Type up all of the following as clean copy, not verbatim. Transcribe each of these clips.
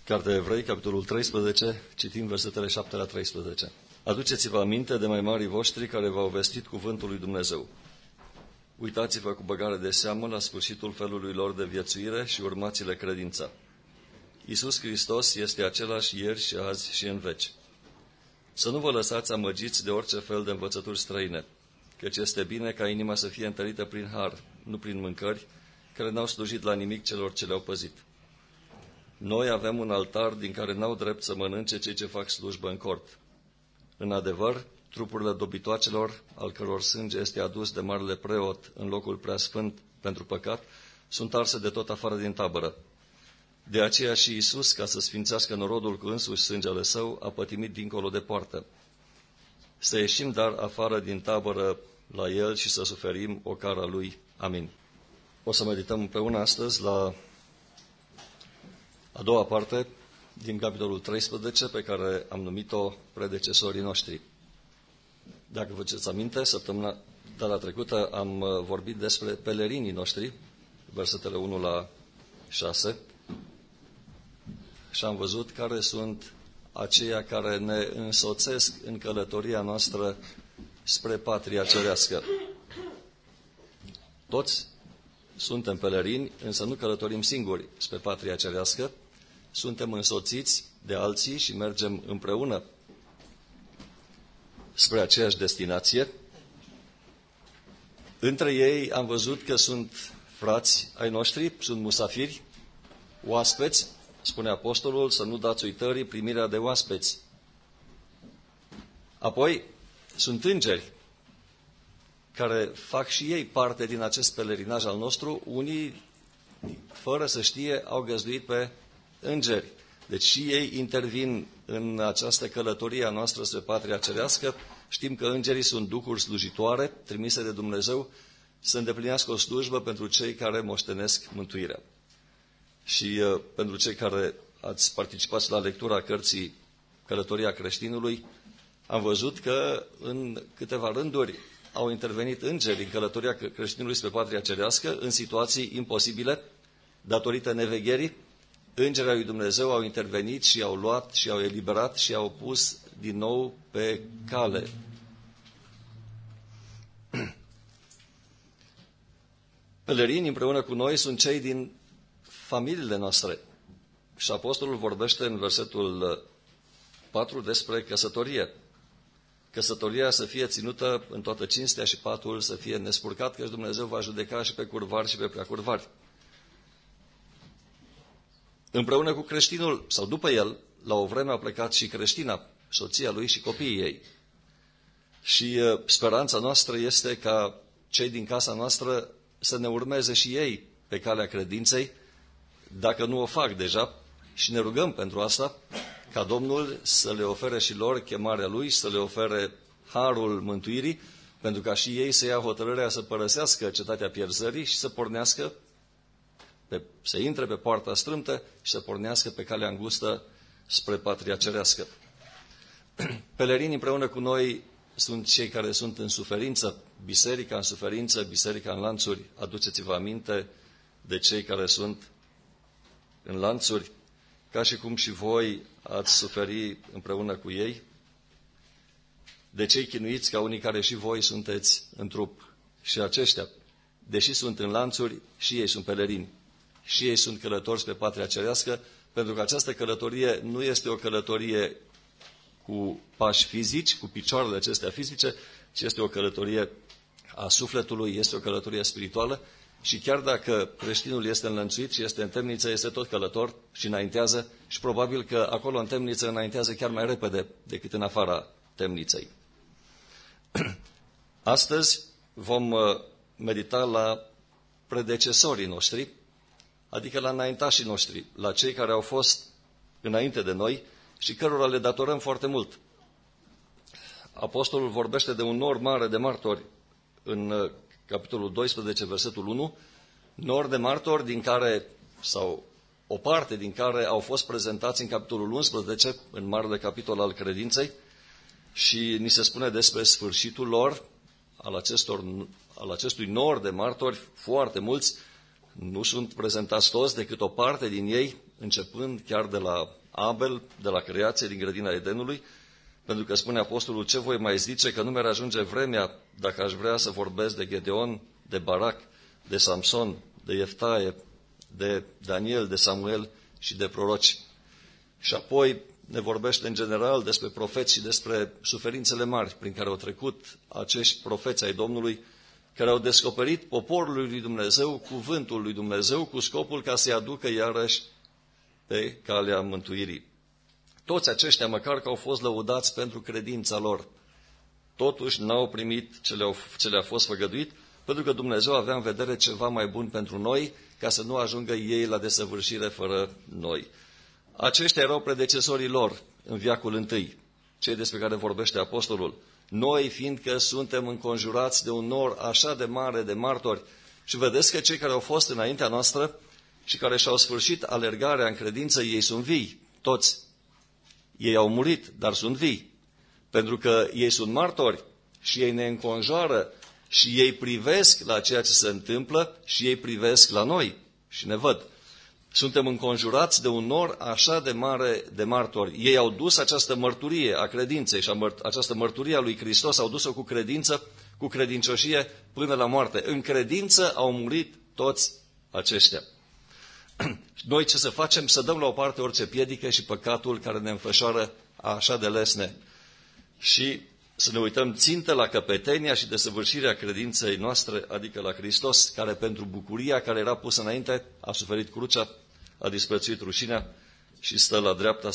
Cartea Evrei, capitolul 13, citim versetele 7 la 13. Aduceți-vă aminte de mai marii voștri care v-au vestit cuvântul lui Dumnezeu. Uitați-vă cu băgare de seamă la sfârșitul felului lor de viețuire și urmați-le credința. Iisus Hristos este același ieri și azi și în veci. Să nu vă lăsați amăgiți de orice fel de învățături străine, căci este bine ca inima să fie întărită prin har, nu prin mâncări, care n-au slujit la nimic celor ce le-au păzit. Noi avem un altar din care n-au drept să mănânce cei ce fac slujbă în cort. În adevăr, trupurile dobitoacelor, al căror sânge este adus de marele preot în locul preasfânt pentru păcat, sunt arse de tot afară din tabără. De aceea și Iisus, ca să sfințească norodul cu însuși sângele său, a pătimit dincolo de poartă. Să ieșim dar afară din tabără la El și să suferim ocara Lui. Amin. O să medităm împreună astăzi la a doua parte din capitolul 13, pe care am numit-o predecesorii noștri. Dacă vă faceți aminte, data trecută am vorbit despre pelerinii noștri, versetele 1 la 6, și am văzut care sunt aceia care ne însoțesc în călătoria noastră spre patria cerească. Toți suntem pelerini, însă nu călătorim singuri spre patria cerească, suntem însoțiți de alții și mergem împreună spre aceeași destinație. Între ei am văzut că sunt frați ai noștri, sunt musafiri, oaspeți, spune apostolul, să nu dați uitării primirea de oaspeți. Apoi sunt îngeri care fac și ei parte din acest pelerinaj al nostru. Unii, fără să știe, au găzduit pe îngeri. Deci și ei intervin în această călătorie a noastră spre patria cerească. Știm că îngerii sunt duhuri slujitoare, trimise de Dumnezeu să îndeplinească o slujbă pentru cei care moștenesc mântuirea. Și pentru cei care ați participat la lectura cărții Călătoria creștinului, am văzut că în câteva rânduri au intervenit îngeri în călătoria creștinului spre patria cerească în situații imposibile, datorită nevegherii. Îngerii lui Dumnezeu au intervenit și au luat și au eliberat și au pus din nou pe cale. Pelerini împreună cu noi sunt cei din familiile noastre. Și apostolul vorbește în versetul 4 despre căsătorie. Căsătoria să fie ținută în toată cinstea și patul să fie nespurcat, căci Dumnezeu va judeca și pe curvari și pe preacurvari. Împreună cu creștinul, sau după el, la o vreme a plecat și creștina, soția lui și copiii ei. Și speranța noastră este ca cei din casa noastră să ne urmeze și ei pe calea credinței, dacă nu o fac deja, și ne rugăm pentru asta, ca Domnul să le ofere și lor chemarea Lui, să le ofere harul mântuirii, pentru ca și ei să ia hotărârea să părăsească cetatea pierzării și să pornească, să intre pe poarta strâmtă și să pornească pe calea îngustă spre patria cerească. Pelerini împreună cu noi sunt cei care sunt în suferință, biserica în suferință, biserica în lanțuri. Aduceți-vă aminte de cei care sunt în lanțuri, ca și cum și voi ați suferi împreună cu ei, de cei chinuiți ca unii care și voi sunteți în trup. Și aceștia, deși sunt în lanțuri, și ei sunt pelerini. Și ei sunt călători spre patria cerească, pentru că această călătorie nu este o călătorie cu pași fizici, cu picioarele acestea fizice, ci este o călătorie a sufletului, este o călătorie spirituală. Și chiar dacă creștinul este înlănțuit și este în temniță, este tot călător și înaintează și probabil că acolo în temniță înaintează chiar mai repede decât în afara temniței. Astăzi vom medita la predecesorii noștri, adică la înaintașii noștri, la cei care au fost înainte de noi și cărora le datorăm foarte mult. Apostolul vorbește de un nor mare de martori în capitolul 12, versetul 1, nor de martori din care, sau o parte din care au fost prezentați în capitolul 11, în marele capitol al credinței, și ni se spune despre sfârșitul lor, al acestui nor de martori, foarte mulți, nu sunt prezentați toți, decât o parte din ei începând chiar de la Abel, de la creație din grădina Edenului, pentru că spune apostolul, ce voi mai zice, că nu mi-ar ajunge vremea dacă aș vrea să vorbesc de Gedeon, de Barac, de Samson, de Ieftaie, de Daniel, de Samuel și de proroci. Și apoi ne vorbește în general despre profeți și despre suferințele mari prin care au trecut acești profeți ai Domnului, care au descoperit poporului lui Dumnezeu cuvântul lui Dumnezeu cu scopul ca să-i aducă iarăși pe calea mântuirii. Toți aceștia, măcar că au fost lăudați pentru credința lor, totuși n-au primit ce le-a fost făgăduit, pentru că Dumnezeu avea în vedere ceva mai bun pentru noi, ca să nu ajungă ei la desăvârșire fără noi. Aceștia erau predecesorii lor în veacul întâi, cei despre care vorbește apostolul. Noi, fiindcă suntem înconjurați de un nor așa de mare de martori, și vedeți că cei care au fost înaintea noastră și care și-au sfârșit alergarea în credință, ei sunt vii, toți. Ei au murit, dar sunt vii, pentru că ei sunt martori și ei ne înconjoară și ei privesc la ceea ce se întâmplă și ei privesc la noi și ne văd. Suntem înconjurați de un nor așa de mare de martori. Ei au dus această mărturie a credinței și această mărturie a lui Hristos, au dus-o cu credință, cu credincioșie până la moarte. În credință au murit toți aceștia. Noi ce să facem? Să dăm la o parte orice piedică și păcatul care ne înfășoară așa de lesne și să ne uităm țintă la căpetenia și desăvârșirea credinței noastre, adică la Hristos, care pentru bucuria care era pusă înainte a suferit crucea, a disprețuit rușinea și stă la dreapta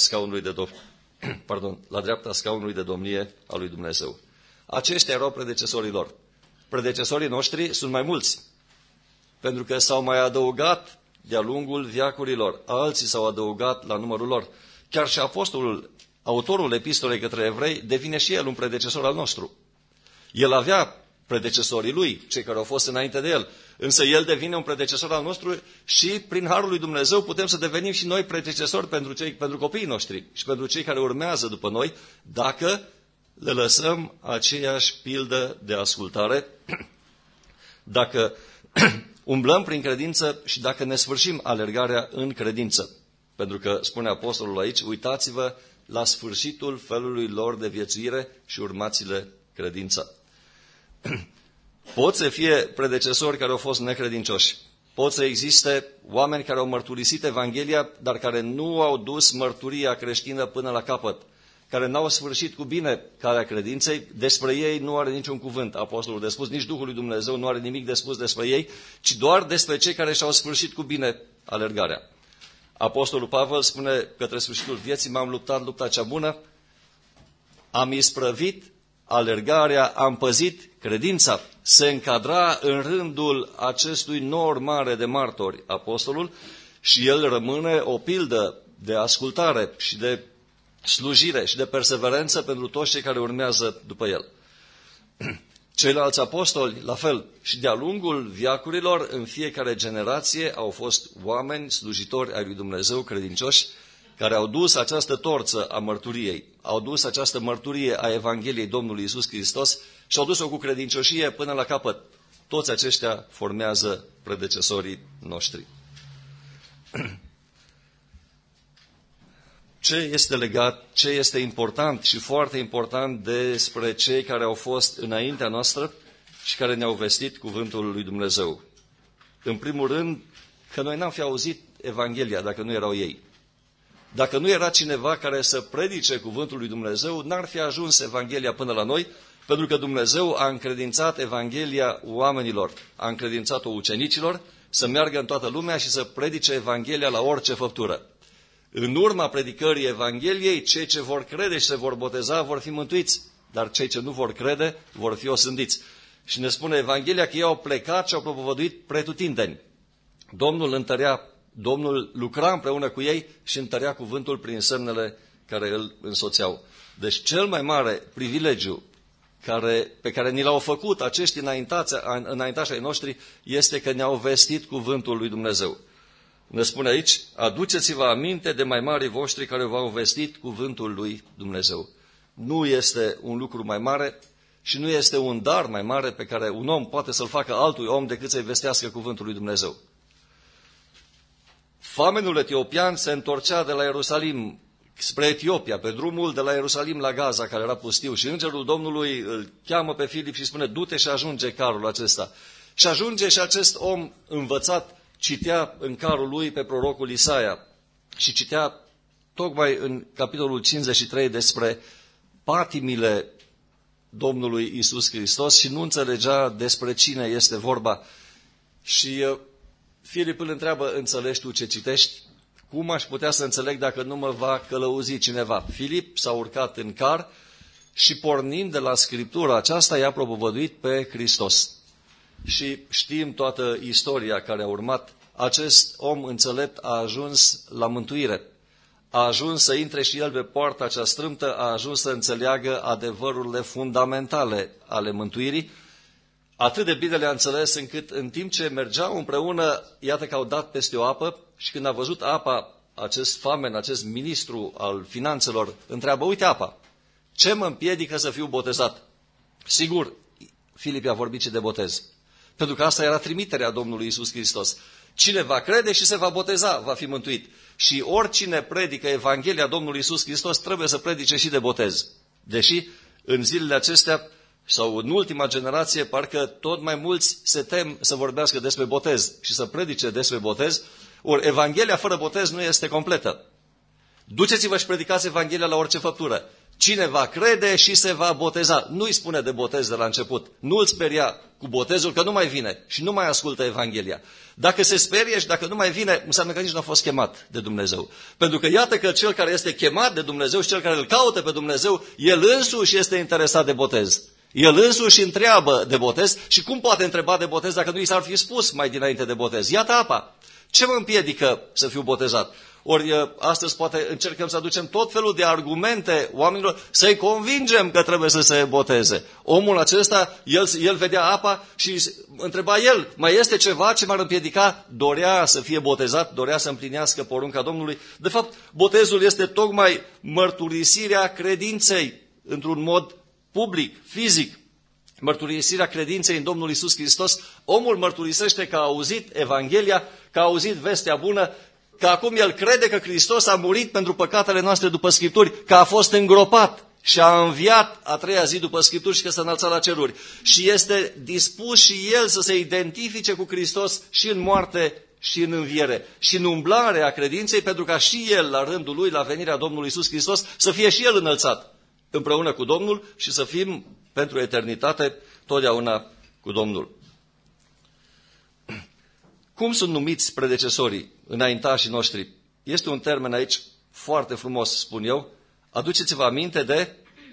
scaunului de domnie a lui Dumnezeu. Aceștia erau predecesorii lor. Predecesorii noștri sunt mai mulți, pentru că s-au mai adăugat de-a lungul veacurilor. Alții s-au adăugat la numărul lor. Chiar și apostolul, autorul epistolei către evrei, devine și el un predecesor al nostru. El avea predecesorii lui, cei care au fost înainte de el, însă el devine un predecesor al nostru și prin harul lui Dumnezeu putem să devenim și noi predecesori pentru copiii noștri și pentru cei care urmează după noi, dacă le lăsăm aceeași pildă de ascultare, dacă umblăm prin credință și dacă ne sfârșim alergarea în credință. Pentru că, spune apostolul aici, uitați-vă la sfârșitul felului lor de viețuire și urmați-le credința. Pot să fie predecesori care au fost necredincioși. Pot să existe oameni care au mărturisit Evanghelia, dar care nu au dus mărturia creștină până la capăt, care n-au sfârșit cu bine calea credinței. Despre ei nu are niciun cuvânt apostolul de spus, nici Duhul lui Dumnezeu nu are nimic de spus despre ei, ci doar despre cei care și-au sfârșit cu bine alergarea. Apostolul Pavel spune, către sfârșitul vieții m-am luptat lupta cea bună, am isprăvit alergarea, am păzit credința. Se încadra în rândul acestui nor mare de martori apostolul și el rămâne o pildă de ascultare și de slujire și de perseverență pentru toți cei care urmează după el. Ceilalți apostoli, la fel, și de-a lungul veacurilor, în fiecare generație au fost oameni slujitori ai lui Dumnezeu credincioși, care au dus această torță a mărturiei, au dus această mărturie a Evangheliei Domnului Iisus Hristos și au dus-o cu credincioșie până la capăt. Toți aceștia formează predecesorii noștri. Ce este legat, ce este important și foarte important despre cei care au fost înaintea noastră și care ne-au vestit cuvântul lui Dumnezeu? În primul rând, că noi n-am fi auzit Evanghelia dacă nu erau ei. Dacă nu era cineva care să predice cuvântul lui Dumnezeu, n-ar fi ajuns Evanghelia până la noi, pentru că Dumnezeu a încredințat Evanghelia oamenilor, a încredințat-o ucenicilor să meargă în toată lumea și să predice Evanghelia la orice făptură. În urma predicării Evangheliei, cei ce vor crede și se vor boteza vor fi mântuiți, dar cei ce nu vor crede vor fi osândiți. Și ne spune Evanghelia că ei au plecat și au propovăduit pretutindeni. Domnul lucra împreună cu ei și întărea cuvântul prin semnele care îl însoțeau. Deci cel mai mare privilegiu pe care ni l-au făcut acești înaintași ai noștri este că ne-au vestit cuvântul lui Dumnezeu. Ne spune aici, aduceți-vă aminte de mai marii voștri care v-au vestit cuvântul lui Dumnezeu. Nu este un lucru mai mare și nu este un dar mai mare pe care un om poate să-l facă altui om decât să-i vestească cuvântul lui Dumnezeu. famenul etiopian se întorcea de la Ierusalim spre Etiopia, pe drumul de la Ierusalim la Gaza, care era pustiu, și îngerul Domnului îl cheamă pe Filip și spune: du-te și ajunge carul acesta. Și ajunge și acest om învățat citea în carul lui pe prorocul Isaia și citea tocmai în capitolul 53 despre patimile Domnului Iisus Hristos și nu înțelegea despre cine este vorba. Și Filip îl întreabă: înțelegi tu ce citești? Cum aș putea să înțeleg dacă nu mă va călăuzi cineva? Filip s-a urcat în car și, pornind de la Scriptura aceasta, i-a propovăduit pe Hristos. Și știm toată istoria care a urmat. Acest om înțelept a ajuns la mântuire. A ajuns să intre și el pe poarta cea strâmtă, a ajuns să înțeleagă adevărurile fundamentale ale mântuirii. Atât de bine le-a înțeles încât în timp ce mergeau împreună, iată că au dat peste o apă și când a văzut apa, acest famen, acest ministru al finanțelor, întreabă: uite apa, ce mă împiedică să fiu botezat? Sigur, Filip i-a vorbit și de botez, pentru că asta era trimiterea Domnului Iisus Hristos. Cine va crede și se va boteza, va fi mântuit. Și oricine predică Evanghelia Domnului Iisus Hristos trebuie să predice și de botez. Deși în zilele acestea, sau în ultima generație, parcă tot mai mulți se tem să vorbească despre botez și să predice despre botez, ori Evanghelia fără botez nu este completă. Duceți-vă și predicați Evanghelia la orice făptură. Cine va crede și se va boteza. Nu-i spune de botez de la început. Nu îl speria cu botezul, că nu mai vine și nu mai ascultă Evanghelia. Dacă se sperie și dacă nu mai vine, înseamnă că nici nu a fost chemat de Dumnezeu. Pentru că iată că cel care este chemat de Dumnezeu și cel care îl caută pe Dumnezeu, el însuși este interesat de botez. El însuși întreabă de botez și cum poate întreba de botez dacă nu i s-ar fi spus mai dinainte de botez? Iată apa. Ce mă împiedică să fiu botezat? Ori astăzi poate încercăm să aducem tot felul de argumente oamenilor să-i convingem că trebuie să se boteze. Omul acesta, el vedea apa și întreba el: mai este ceva ce m-ar împiedica? Dorea să fie botezat, dorea să împlinească porunca Domnului. De fapt, botezul este tocmai mărturisirea credinței într-un mod public, fizic. Mărturisirea credinței în Domnul Iisus Hristos. Omul mărturisește că a auzit Evanghelia, că a auzit vestea bună, că acum el crede că Hristos a murit pentru păcatele noastre după Scripturi, că a fost îngropat și a înviat a treia zi după Scripturi și că s-a înălțat la ceruri. Și este dispus și el să se identifice cu Hristos și în moarte și în înviere și în umblarea credinței, pentru ca și el, la rândul lui, la venirea Domnului Iisus Hristos, să fie și el înălțat împreună cu Domnul și să fim pentru eternitate totdeauna cu Domnul. Cum sunt numiți predecesorii, înaintașii noștri? Este un termen aici foarte frumos, spun eu. Aduceți-vă aminte de...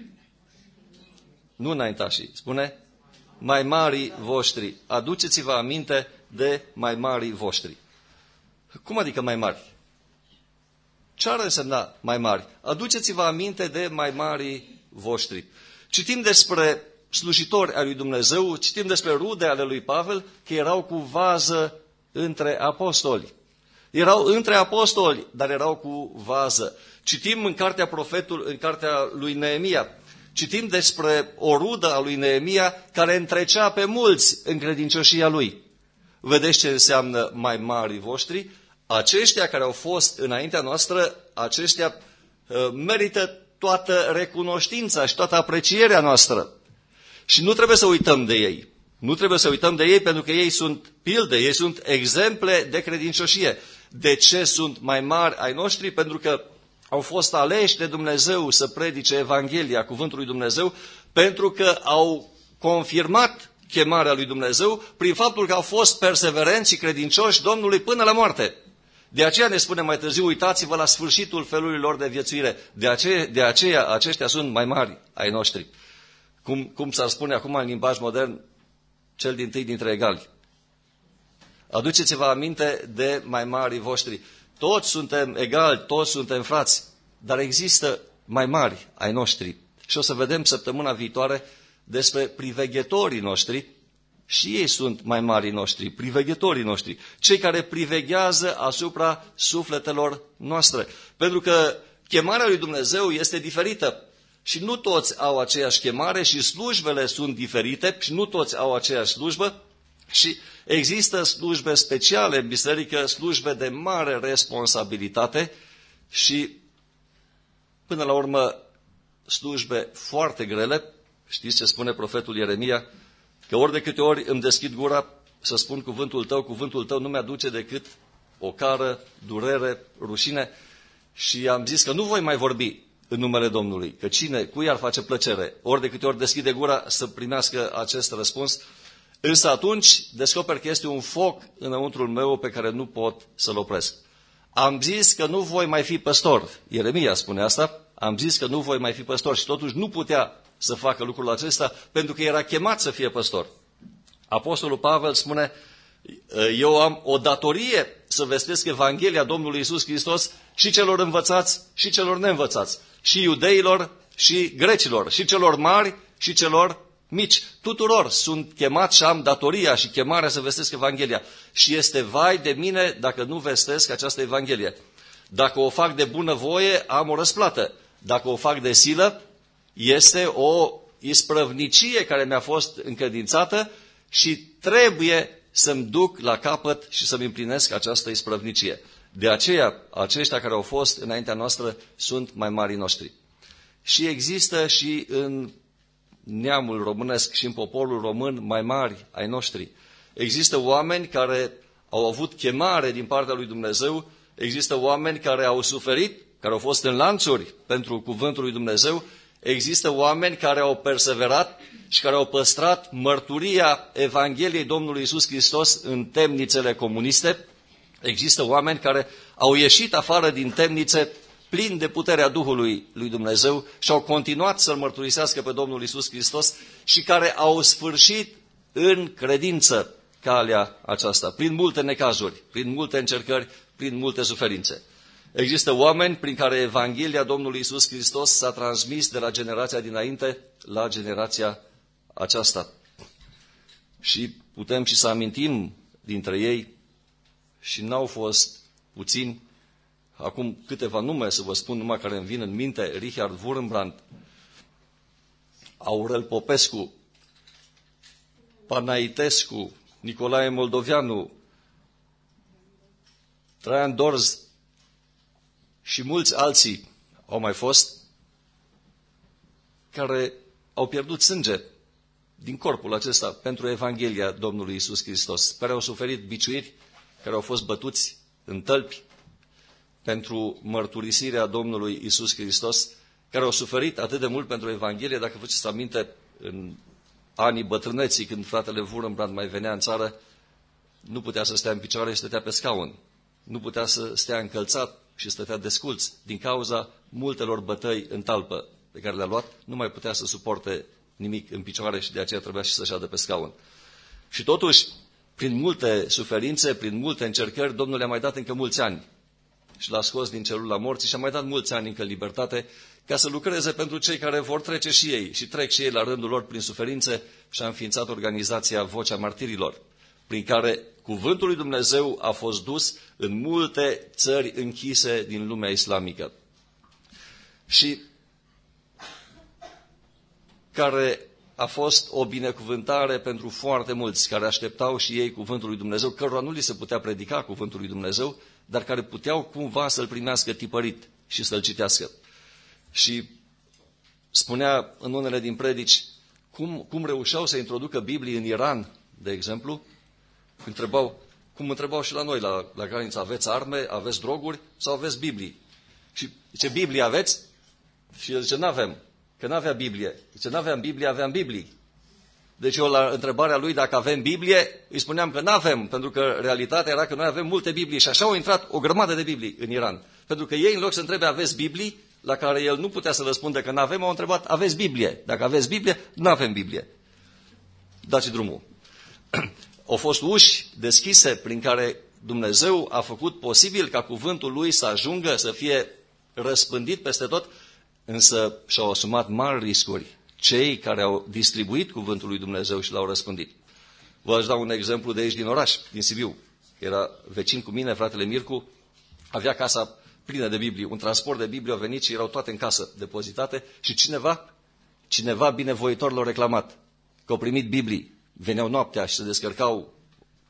Nu înaintașii, spune mai mari voștri. Aduceți-vă aminte de mai mari voștri. Cum adică mai mari? Ce ar însemna mai mari? Aduceți-vă aminte de mai mari voștri. Citim despre slujitori ai lui Dumnezeu, citim despre rude ale lui Pavel, că erau cu vază între apostoli. Erau între apostoli, dar erau cu vază. Citim în cartea în cartea lui Neemia, citim despre o rudă a lui Neemia care întrecea pe mulți în credincioșia lui. Vedeți ce înseamnă mai mari voștri? Aceștia care au fost înaintea noastră, aceștia merită toată recunoștința și toată aprecierea noastră. Și nu trebuie să uităm de ei. Nu trebuie să uităm de ei pentru că ei sunt pilde, ei sunt exemple de credincioșie. De ce sunt mai mari ai noștri? Pentru că au fost aleși de Dumnezeu să predice Evanghelia, cuvântul lui Dumnezeu, pentru că au confirmat chemarea lui Dumnezeu prin faptul că au fost perseverenți și credincioși Domnului până la moarte. De aceea ne spune mai târziu: uitați-vă la sfârșitul felului lor de viețuire. De aceea aceștia sunt mai mari ai noștri. Cum s-ar spune acum în limbaj modern, cel dintâi dintre egali. Aduceți-vă aminte de mai mari voștri. Toți suntem egali, toți suntem frați, dar există mai mari ai noștri. Și o să vedem săptămâna viitoare despre priveghetorii noștri. Și ei sunt mai marii noștri, priveghetorii noștri, cei care priveghează asupra sufletelor noastre. Pentru că chemarea lui Dumnezeu este diferită și nu toți au aceeași chemare și slujbele sunt diferite și nu toți au aceeași slujbă. Și există slujbe speciale în biserică, slujbe de mare responsabilitate și, până la urmă, slujbe foarte grele. Știți ce spune profetul Ieremia? Că ori de câte ori îmi deschid gura să spun cuvântul tău nu mi-aduce decât ocară, durere, rușine. Și am zis că nu voi mai vorbi în numele Domnului, că cui ar face plăcere, ori de câte ori deschide gura să primească acest răspuns. Însă atunci descoper că este un foc înăuntrul meu pe care nu pot să-l opresc. Am zis că nu voi mai fi păstor. Ieremia spune asta. Am zis că nu voi mai fi păstor și totuși nu putea să facă lucrul acesta pentru că era chemat să fie păstor. Apostolul Pavel spune, eu am o datorie să vestesc Evanghelia Domnului Iisus Hristos și celor învățați și celor neînvățați, și iudeilor și grecilor, și celor mari și celor mici. Tuturor sunt chemat și am datoria și chemarea să vestesc Evanghelia. Și este vai de mine dacă nu vestesc această Evanghelie. Dacă o fac de bunăvoie, am o răsplată. Dacă o fac de silă, este o isprăvnicie care mi-a fost încredințată și trebuie să-mi duc la capăt și să-mi împlinesc această isprăvnicie. De aceea, aceștia care au fost înaintea noastră sunt mai marii noștri. Și există și în neamul românesc și în poporul român mai mari ai noștri. Există oameni care au avut chemare din partea lui Dumnezeu, există oameni care au suferit, care au fost în lanțuri pentru cuvântul lui Dumnezeu, există oameni care au perseverat și care au păstrat mărturia Evangheliei Domnului Iisus Hristos în temnițele comuniste. Există oameni care au ieșit afară din temnițe plini de puterea Duhului lui Dumnezeu și au continuat să-L mărturisească pe Domnul Iisus Hristos și care au sfârșit în credință calea aceasta, prin multe necazuri, prin multe încercări, prin multe suferințe. Există oameni prin care Evanghelia Domnului Iisus Hristos s-a transmis de la generația dinainte la generația aceasta. Și putem și să amintim dintre ei, și n-au fost puțini, acum câteva nume să vă spun numai care îmi vin în minte: Richard Wurmbrand, Aurel Popescu, Panaitescu, Nicolae Moldovianu, Traian Dorz și mulți alții au mai fost, care au pierdut sânge din corpul acesta pentru Evanghelia Domnului Iisus Hristos, care au suferit biciuiri, care au fost bătuți în tălpi pentru mărturisirea Domnului Iisus Hristos, care au suferit atât de mult pentru Evanghelie. Dacă vă țineți aminte, în anii bătrâneții, când fratele Wurmbrand mai venea în țară, nu putea să stea în picioare și stătea pe scaun. Nu putea să stea încălțat și stătea desculț. Din cauza multelor bătăi în talpă pe care le-a luat, nu mai putea să suporte nimic în picioare și de aceea trebuia și să șadă pe scaun. Și totuși, prin multe suferințe, prin multe încercări, Domnul le-a mai dat încă mulți ani. Și l-a scos din celula morții și a mai dat mulți ani încă în libertate, ca să lucreze pentru cei care vor trece și ei, și trec și ei la rândul lor prin suferințe, și a înființat organizația Vocea Martirilor, prin care cuvântul lui Dumnezeu a fost dus în multe țări închise din lumea islamică. Și care a fost o binecuvântare pentru foarte mulți care așteptau și ei cuvântul lui Dumnezeu, cărora nu li se putea predica cuvântul lui Dumnezeu, dar care puteau cumva să-l primească tipărit și să-l citească. Și spunea în unele din predici cum reușeau să introducă Biblii în Iran, de exemplu. Cum întrebau și la noi la graniță: aveți arme, aveți droguri sau aveți Biblii? Și zice: Biblie aveți? Și el zice: n-avem, că n-avea Biblie. Zice: n-aveam Biblie, aveam Biblii. Deci eu la întrebarea lui dacă avem Biblie, îi spuneam că n-avem, pentru că realitatea era că noi avem multe Biblii. Și așa au intrat o grămadă de Biblii în Iran. Pentru că ei, în loc să întrebe: aveți Biblii? La care el nu putea să răspundă că n-avem, au întrebat: aveți Biblie? Dacă aveți Biblie, n-avem Biblie. Dați drumul. Au fost uși deschise prin care Dumnezeu a făcut posibil ca cuvântul lui să ajungă, să fie răspândit peste tot, însă și-au asumat mari riscuri cei care au distribuit cuvântul lui Dumnezeu și l-au răspândit. Vă aș da un exemplu de aici din oraș, din Sibiu. Era vecin cu mine, fratele Mircu, avea casa plină de Biblii. Un transport de Biblii a venit și erau toate în casă depozitate și cineva binevoitor l-a reclamat că au primit Biblii. Veneau noaptea și se descărcau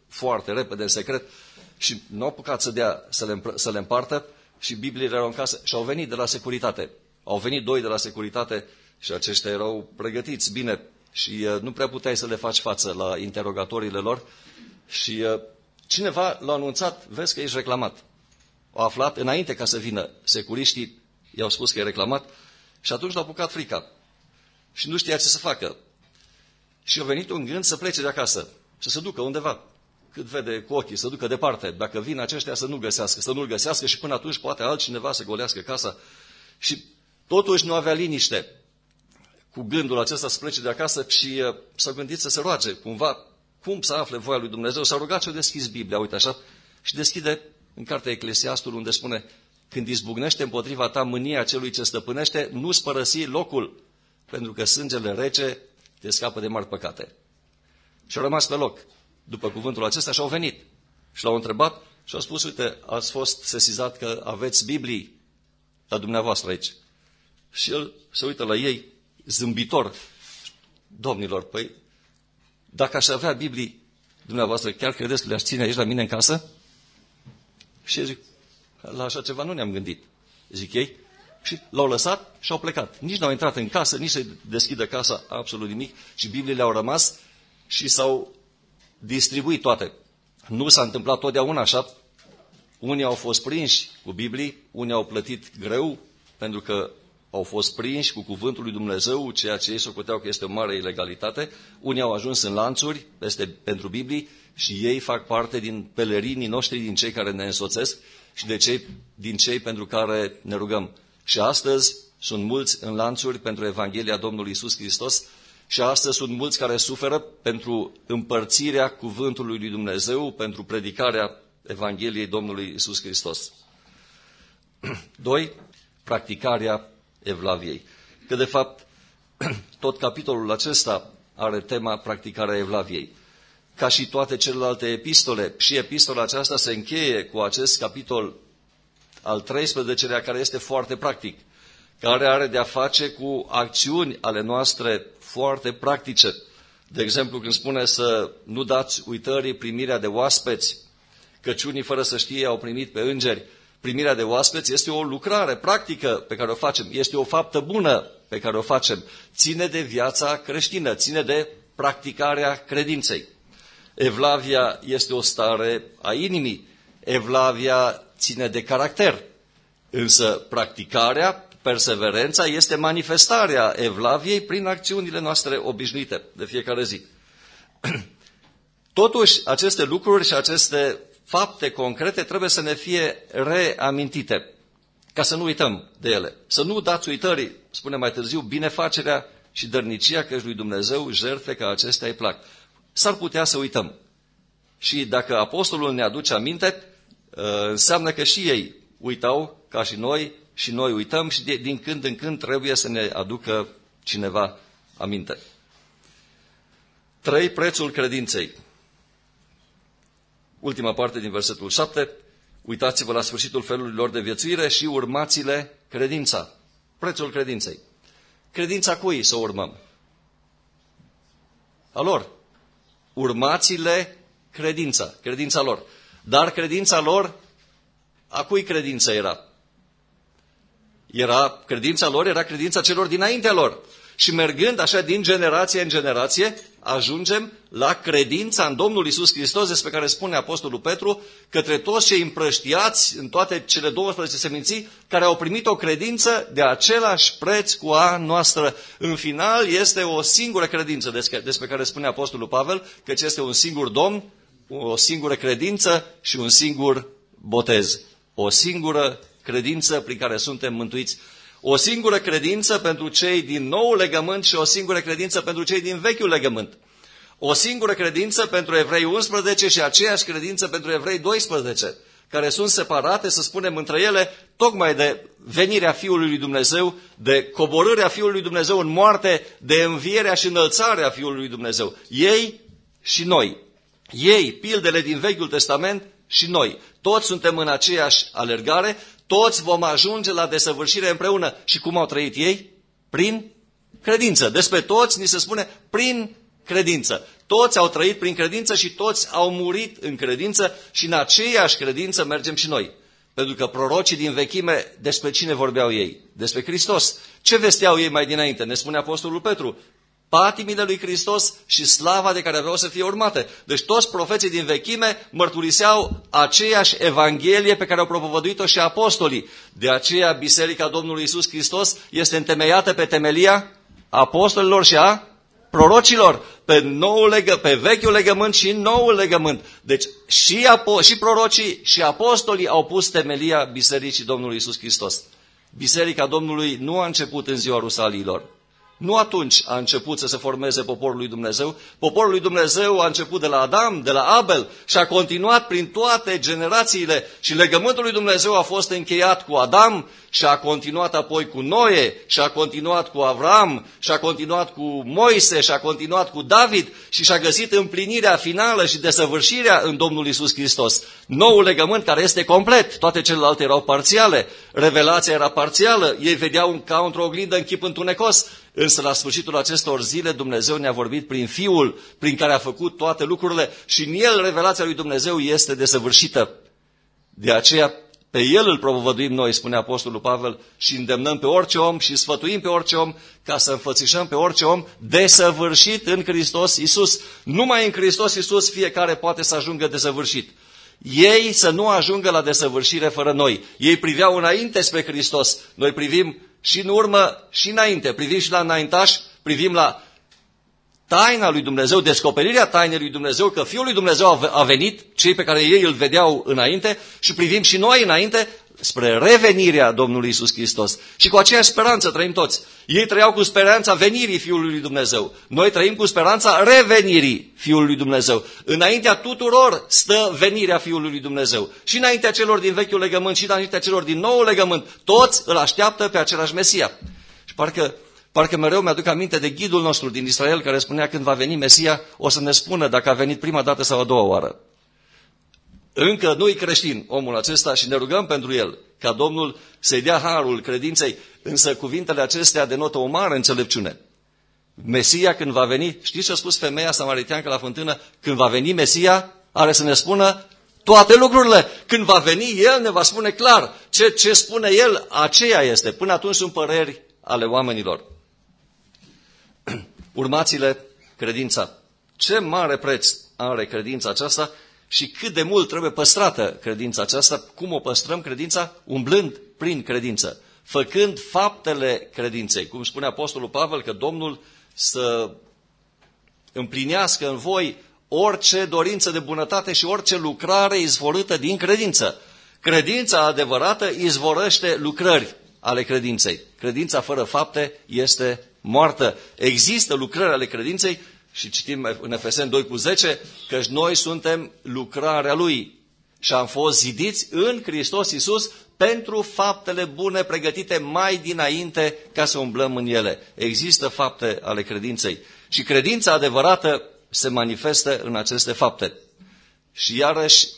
foarte repede, în secret, și nu au apucat să le împartă și Bibliile erau în casă și au venit de la securitate. Au venit 2 de la securitate și aceștia erau pregătiți bine și nu prea puteai să le faci față la interogatoriile lor și cineva l-a anunțat, vezi că ești reclamat. Au aflat înainte ca să vină securiștii, i-au spus că e reclamat și atunci l-a apucat frica și nu știa ce să facă. Și a venit un gând să plece de acasă și să se ducă undeva, cât vede cu ochii, să ducă departe. Dacă vin aceștia să nu-l găsească și până atunci poate altcineva să golească casa. Și totuși nu avea liniște cu gândul acesta să plece de acasă și s-a gândit să se roage cumva, cum să afle voia lui Dumnezeu. S-a rugat și a deschis Biblia, uite așa, și deschide în cartea Eclesiastul unde spune: când izbucnește împotriva ta mânia celui ce stăpânește, nu-ți părăsi locul, pentru că sângele rece te scapă de mari păcate. Și au rămas pe loc după cuvântul acesta și au venit și l-au întrebat și au spus: uite, ați fost sesizat că aveți Biblii la dumneavoastră aici. Și el se uită la ei zâmbitor: domnilor, păi dacă aș avea Biblii dumneavoastră, chiar credeți că le-aș ține aici la mine în casă? Și zic: la așa ceva nu ne-am gândit, zic ei. Și l-au lăsat și au plecat. Nici n-au intrat în casă, nici să deschidă casa, absolut nimic. Și Bibliile au rămas și s-au distribuit toate. Nu s-a întâmplat totdeauna așa. Unii au fost prinși cu Biblii, unii au plătit greu pentru că au fost prinși cu cuvântul lui Dumnezeu, ceea ce ei socoteau că este o mare ilegalitate. Unii au ajuns în lanțuri pentru Biblii și ei fac parte din pelerinii noștri, din cei care ne însoțesc și din cei pentru care ne rugăm. Și astăzi sunt mulți în lanțuri pentru Evanghelia Domnului Iisus Hristos și astăzi sunt mulți care suferă pentru împărțirea cuvântului lui Dumnezeu, pentru predicarea Evangheliei Domnului Iisus Hristos. 2. Practicarea Evlaviei. Că de fapt tot capitolul acesta are tema practicarea Evlaviei. Ca și toate celelalte epistole, și epistola aceasta se încheie cu acest capitol al 13-lea, care este foarte practic, care are de-a face cu acțiuni ale noastre foarte practice. De exemplu, când spune să nu dați uitării primirea de oaspeți, căci unii fără să știe au primit pe îngeri. Primirea de oaspeți este o lucrare practică pe care o facem, este o faptă bună pe care o facem, ține de viața creștină, ține de practicarea credinței. Evlavia este o stare a inimii, evlavia ține de caracter, însă practicarea, perseverența este manifestarea evlaviei prin acțiunile noastre obișnuite de fiecare zi. Totuși, aceste lucruri și aceste fapte concrete trebuie să ne fie reamintite, ca să nu uităm de ele. Să nu dați uitării, spune mai târziu, binefacerea și dărnicia, căci lui Dumnezeu jertfe ca acestea îi plac. S-ar putea să uităm. Și dacă apostolul ne aduce aminte, înseamnă că și ei uitau ca și noi uităm și din când în când trebuie să ne aducă cineva aminte. 3. Prețul credinței. Ultima parte din versetul 7. Uitați-vă la sfârșitul felului lor de viețuire și urmați-le credința. Prețul credinței. Credința cui să urmăm? A lor. Urmați-le credința lor. Dar credința lor, a cui credință era? Credința lor era credința celor dinaintea lor. Și mergând așa din generație în generație, ajungem la credința în Domnul Iisus Hristos, despre care spune Apostolul Petru, către toți cei împrăștiați în toate cele 12 seminții, care au primit o credință de același preț cu a noastră. În final este o singură credință despre care spune Apostolul Pavel, căci este un singur Domn, o singură credință și un singur botez. O singură credință prin care suntem mântuiți. O singură credință pentru cei din noul legământ și o singură credință pentru cei din vechiul legământ. O singură credință pentru Evrei 11 și aceeași credință pentru Evrei 12, care sunt separate, să spunem, între ele, tocmai de venirea Fiului lui Dumnezeu, de coborârea Fiului lui Dumnezeu în moarte, de învierea și înălțarea Fiului lui Dumnezeu. Ei și noi. Ei, pildele din Vechiul Testament și noi. Toți suntem în aceeași alergare, toți vom ajunge la desăvârșire împreună. Și cum au trăit ei? Prin credință. Despre toți ni se spune prin credință. Toți au trăit prin credință și toți au murit în credință și în aceeași credință mergem și noi. Pentru că prorocii din vechime, despre cine vorbeau ei? Despre Hristos. Ce vesteau ei mai dinainte? Ne spune Apostolul Petru. Patimile lui Hristos și slava de care aveau să fie urmate. Deci toți profeții din vechime mărturiseau aceeași evanghelie pe care au propovăduit-o și apostolii. De aceea Biserica Domnului Iisus Hristos este întemeiată pe temelia apostolilor și a prorocilor, pe vechiul legământ și noul legământ. Deci și prorocii și apostolii au pus temelia Bisericii Domnului Iisus Hristos. Biserica Domnului nu a început în ziua Rusaliilor. Nu atunci a început să se formeze poporul lui Dumnezeu. Poporul lui Dumnezeu a început de la Adam, de la Abel și a continuat prin toate generațiile. Și legământul lui Dumnezeu a fost încheiat cu Adam și a continuat apoi cu Noe și a continuat cu Avram și a continuat cu Moise și a continuat cu David și și-a găsit împlinirea finală și desăvârșirea în Domnul Iisus Hristos. Noul legământ care este complet, toate celelalte erau parțiale, revelația era parțială, ei vedeau ca într-o oglindă în chip întunecos. Însă la sfârșitul acestor zile Dumnezeu ne-a vorbit prin Fiul, prin care a făcut toate lucrurile și în El revelația lui Dumnezeu este desăvârșită. De aceea pe El îl propovăduim noi, spune Apostolul Pavel, și îndemnăm pe orice om și sfătuim pe orice om ca să înfățișăm pe orice om desăvârșit în Hristos Iisus. Numai în Hristos Iisus fiecare poate să ajungă desăvârșit. Ei să nu ajungă la desăvârșire fără noi. Ei priveau înainte spre Hristos. Noi privim și în urmă și înainte. Privim și la înaintași, privim la taina lui Dumnezeu, descoperirea tainei lui Dumnezeu, că Fiul lui Dumnezeu a venit, cei pe care ei îl vedeau înainte, și privim și noi înainte spre revenirea Domnului Iisus Hristos. Și cu aceeași speranță trăim toți. Ei trăiau cu speranța venirii Fiului lui Dumnezeu. Noi trăim cu speranța revenirii Fiului lui Dumnezeu. Înaintea tuturor stă venirea Fiului lui Dumnezeu. Și înaintea celor din vechiul legământ și înaintea celor din noul legământ. Toți îl așteaptă pe același Mesia. Și parcă mereu mi-aduc aminte de ghidul nostru din Israel care spunea când va veni Mesia, o să ne spună dacă a venit prima dată sau a doua oară. Încă nu-i creștin omul acesta și ne rugăm pentru el, ca Domnul să-i dea harul credinței, însă cuvintele acestea denotă o mare înțelepciune. Mesia când va veni, știți ce a spus femeia samariteancă la fântână? Când va veni Mesia, are să ne spună toate lucrurile. Când va veni El, ne va spune clar. Ce spune El, aceea este. Până atunci sunt păreri ale oamenilor. Urmați-le credința. Ce mare preț are credința aceasta și cât de mult trebuie păstrată credința aceasta. Cum o păstrăm credința? Umblând prin credință, făcând faptele credinței. Cum spune Apostolul Pavel, că Domnul să împlinească în voi orice dorință de bunătate și orice lucrare izvorâtă din credință. Credința adevărată izvorăște lucrări ale credinței. Credința fără fapte este moartă. Există lucrări ale credinței și citim în Efeseni 2:10 că noi suntem lucrarea Lui și am fost zidiți în Hristos Iisus pentru faptele bune pregătite mai dinainte ca să umblăm în ele. Există fapte ale credinței și credința adevărată se manifestă în aceste fapte. Și iarăși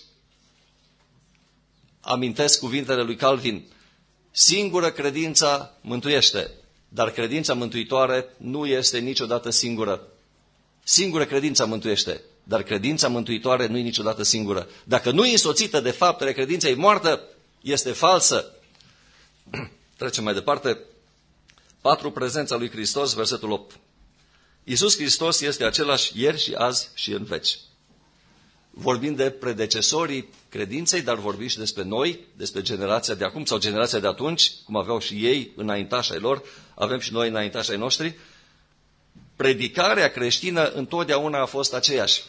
amintesc cuvintele lui Calvin. Singură credința mântuiește, dar credința mântuitoare nu este niciodată singură. Singură credința mântuiește, dar credința mântuitoare nu e niciodată singură. Dacă nu e însoțită de faptele credinței moartă, este falsă. Trecem mai departe. 4. Prezența lui Hristos, versetul 8. Iisus Hristos este același ieri și azi și în veci. Vorbim de predecesorii credinței, dar vorbim și despre noi, despre generația de acum sau generația de atunci, cum aveau și ei înaintași ai lor, avem și noi înaintași ai noștri. Predicarea creștină întotdeauna a fost aceeași.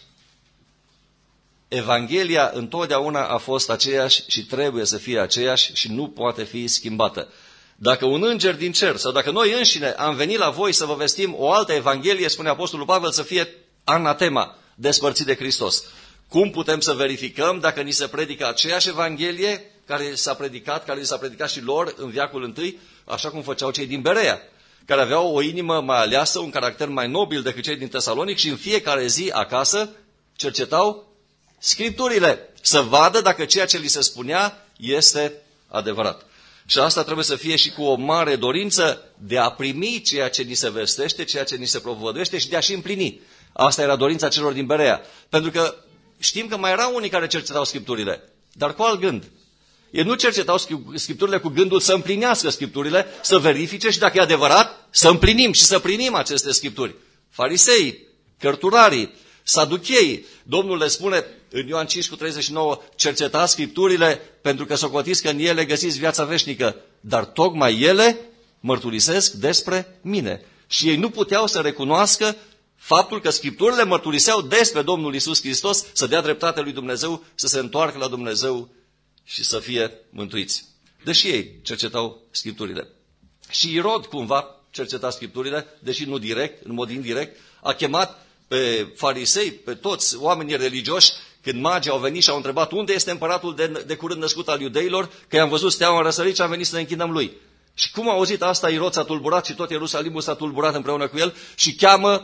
Evanghelia întotdeauna a fost aceeași și trebuie să fie aceeași și nu poate fi schimbată. Dacă un înger din cer sau dacă noi înșine am venit la voi să vă vestim o altă Evanghelie, spune Apostolul Pavel, să fie anatema, despărțit de Hristos. Cum putem să verificăm dacă ni se predică aceeași Evanghelie care li s-a predicat și lor în veacul întâi, așa cum făceau cei din Berea, care aveau o inimă mai aleasă, un caracter mai nobil decât cei din Tesalonic și în fiecare zi acasă cercetau Scripturile, să vadă dacă ceea ce li se spunea este adevărat. Și asta trebuie să fie și cu o mare dorință de a primi ceea ce ni se vestește, ceea ce ni se propovăduiește și de a și împlini. Asta era dorința celor din Berea. Pentru că știm că mai erau unii care cercetau Scripturile, dar cu alt gând. Ei nu cercetau Scripturile cu gândul să împlinească Scripturile, să verifice și dacă e adevărat, să împlinim și să primim aceste Scripturi. Farisei, cărturarii, saducheii, Domnul le spune în Ioan 5:39, cercetați Scripturile pentru că socotiți că în ele găsiți viața veșnică, dar tocmai ele mărturisesc despre mine. Și ei nu puteau să recunoască faptul că Scripturile mărturiseau despre Domnul Iisus Hristos, să dea dreptate lui Dumnezeu, să se întoarcă la Dumnezeu și să fie mântuiți. Deși ei cercetau Scripturile. Și Irod cumva cerceta Scripturile, deși nu direct, în mod indirect, a chemat pe farisei, pe toți oamenii religioși, când magii au venit și au întrebat unde este împăratul de curând născut al iudeilor, că i-am văzut steaua în răsărit și am venit să ne închinăm lui. Și cum a auzit asta, Irod s-a tulburat și tot Ierusalimul s-a tulburat împreună cu el și cheamă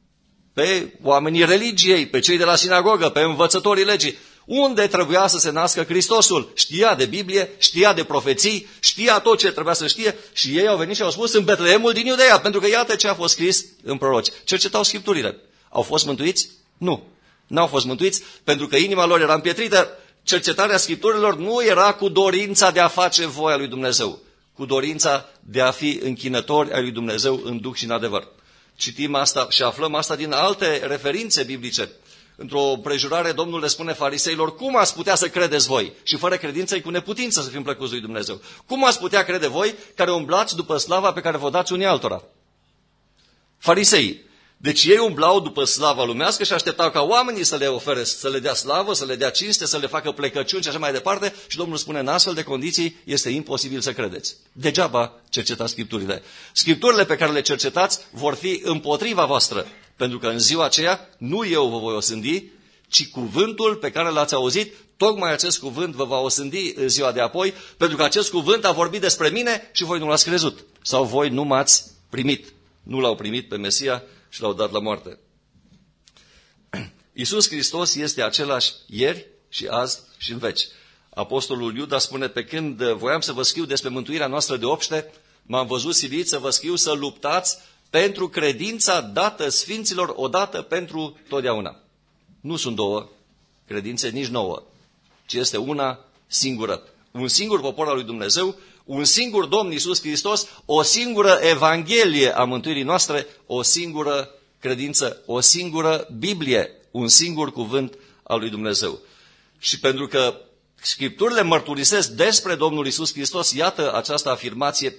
pe oamenii religiei, pe cei de la sinagogă, pe învățătorii legii. Unde trebuia să se nască Hristosul? Știa de Biblie, știa de profeții, știa tot ce trebuia să știe și ei au venit și au spus în Betleemul din Iudeea, pentru că iată ce a fost scris în proroci. Cercetau Scripturile. Au fost mântuiți? Nu. N-au fost mântuiți pentru că inima lor era împietrită. Cercetarea Scripturilor nu era cu dorința de a face voia lui Dumnezeu, cu dorința de a fi închinători ai lui Dumnezeu în duh și în adevăr. Citim asta și aflăm asta din alte referințe biblice. Într-o prejurare, Domnul le spune fariseilor, cum ați putea să credeți voi? Și fără credință e cu neputință să fim plăcuți lui Dumnezeu. Cum ați putea crede voi care umblați după slava pe care vă dați unii altora? Fariseii. Deci ei umblau după slava lumească și așteptau ca oamenii să le ofere, să le dea slavă, să le dea cinste, să le facă plecăciuni și așa mai departe. Și Domnul spune, în astfel de condiții este imposibil să credeți. Degeaba cercetați Scripturile. Scripturile pe care le cercetați vor fi împotriva voastră. Pentru că în ziua aceea nu eu vă voi osândi, ci cuvântul pe care l-ați auzit, tocmai acest cuvânt vă va osândi în ziua de apoi, pentru că acest cuvânt a vorbit despre mine și voi nu l-ați crezut. Sau voi nu m-ați primit. Nu l-au primit pe Mesia și l-au dat la moarte. Iisus Hristos este același ieri și azi și în veci. Apostolul Iuda spune, pe când voiam să vă scriu despre mântuirea noastră de obște, m-am văzut silit să vă scriu să luptați pentru credința dată sfinților odată pentru totdeauna. Nu sunt două credințe, nici nouă, ci este una singură. Un singur popor al lui Dumnezeu, un singur Domn Iisus Hristos, o singură Evanghelie a mântuirii noastre, o singură credință, o singură Biblie, un singur cuvânt al lui Dumnezeu. Și pentru că Scripturile mărturisesc despre Domnul Iisus Hristos, iată această afirmație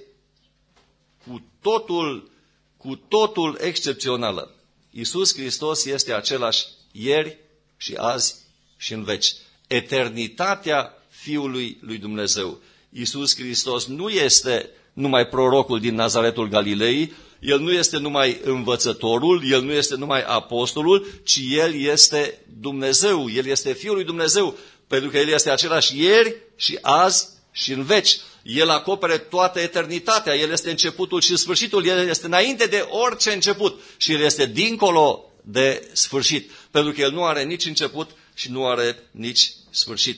cu totul excepțională. Iisus Hristos este același ieri și azi și în veci. Eternitatea Fiului lui Dumnezeu. Iisus Hristos nu este numai prorocul din Nazaretul Galilei, El nu este numai învățătorul, El nu este numai apostolul, ci El este Dumnezeu, El este Fiul lui Dumnezeu, pentru că El este același ieri și azi și în veci. El acopere toată eternitatea, El este începutul și sfârșitul, El este înainte de orice început și El este dincolo de sfârșit, pentru că El nu are nici început și nu are nici sfârșit.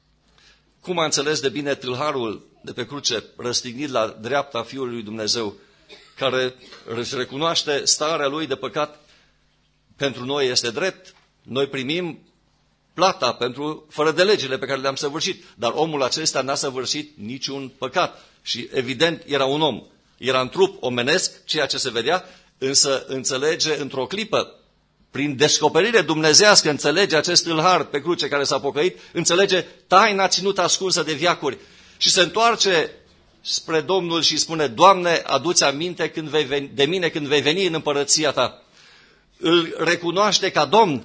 Cum a înțeles de bine tâlharul de pe cruce, răstignit la dreapta Fiului lui Dumnezeu, care își recunoaște starea lui de păcat, pentru noi este drept, noi primim plata pentru fără de legile pe care le-am săvârșit, dar omul acesta n-a săvârșit niciun păcat și evident era un om, era în trup omenesc, ceea ce se vedea, însă înțelege într-o clipă, prin descoperire dumnezească, înțelege acest tâlhar pe cruce care s-a pocăit, înțelege taina ținută ascunsă de veacuri și se întoarce spre Domnul și spune, Doamne, adu-ți aminte de mine când vei veni în împărăția Ta. Îl recunoaște ca Domn,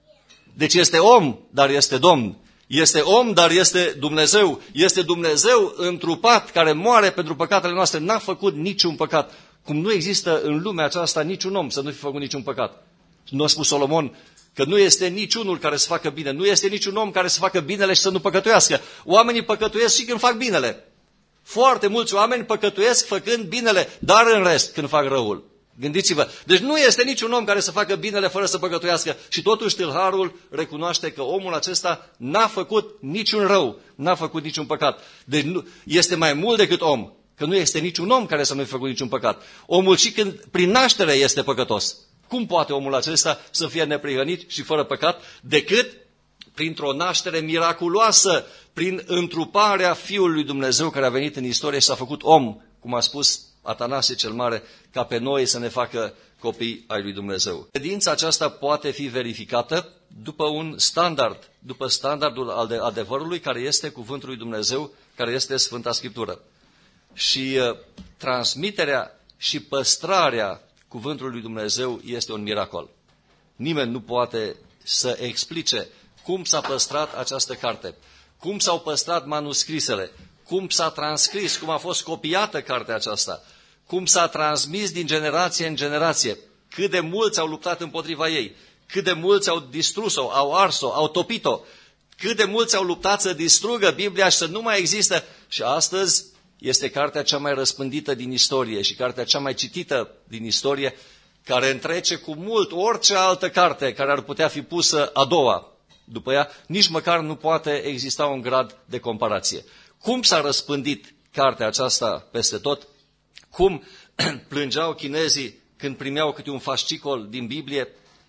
deci este om, dar este Domn. Este om, dar este Dumnezeu. Este Dumnezeu întrupat care moare pentru păcatele noastre. N-a făcut niciun păcat. Cum nu există în lumea aceasta niciun om să nu fi făcut niciun păcat. Nu a spus Solomon că nu este niciunul care să facă bine. Nu este niciun om care să facă binele și să nu păcătuiască. Oamenii păcătuiesc și când fac binele. Foarte mulți oameni păcătuiesc făcând binele, dar în rest când fac răul. Gândiți-vă, deci nu este niciun om care să facă binele fără să păcătuiască și totuși tâlharul recunoaște că omul acesta n-a făcut niciun rău, n-a făcut niciun păcat. Deci nu, este mai mult decât om, că nu este niciun om care să nu fi făcut niciun păcat. Omul și când prin naștere este păcătos. Cum poate omul acesta să fie neprihănit și fără păcat decât printr-o naștere miraculoasă, prin întruparea Fiului lui Dumnezeu care a venit în istorie și s-a făcut om, cum a spus Atanasie cel Mare, ca pe noi să ne facă copii ai lui Dumnezeu. Credința aceasta poate fi verificată după un standard, după standardul adevărului care este cuvântul lui Dumnezeu, care este Sfânta Scriptură. Și transmiterea și păstrarea cuvântului lui Dumnezeu este un miracol. Nimeni nu poate să explice cum s-a păstrat această carte, cum s-au păstrat manuscrisele, cum s-a transcris, cum a fost copiată cartea aceasta, cum s-a transmis din generație în generație, cât de mulți au luptat împotriva ei, cât de mulți au distrus-o, au ars-o, au topit-o, cât de mulți au luptat să distrugă Biblia și să nu mai există. Și astăzi este cartea cea mai răspândită din istorie și cartea cea mai citită din istorie, care întrece cu mult orice altă carte care ar putea fi pusă a doua după ea, nici măcar nu poate exista un grad de comparație. Cum s-a răspândit cartea aceasta peste tot? Cum plângeau chinezii când primeau câte un fascicol din Biblie,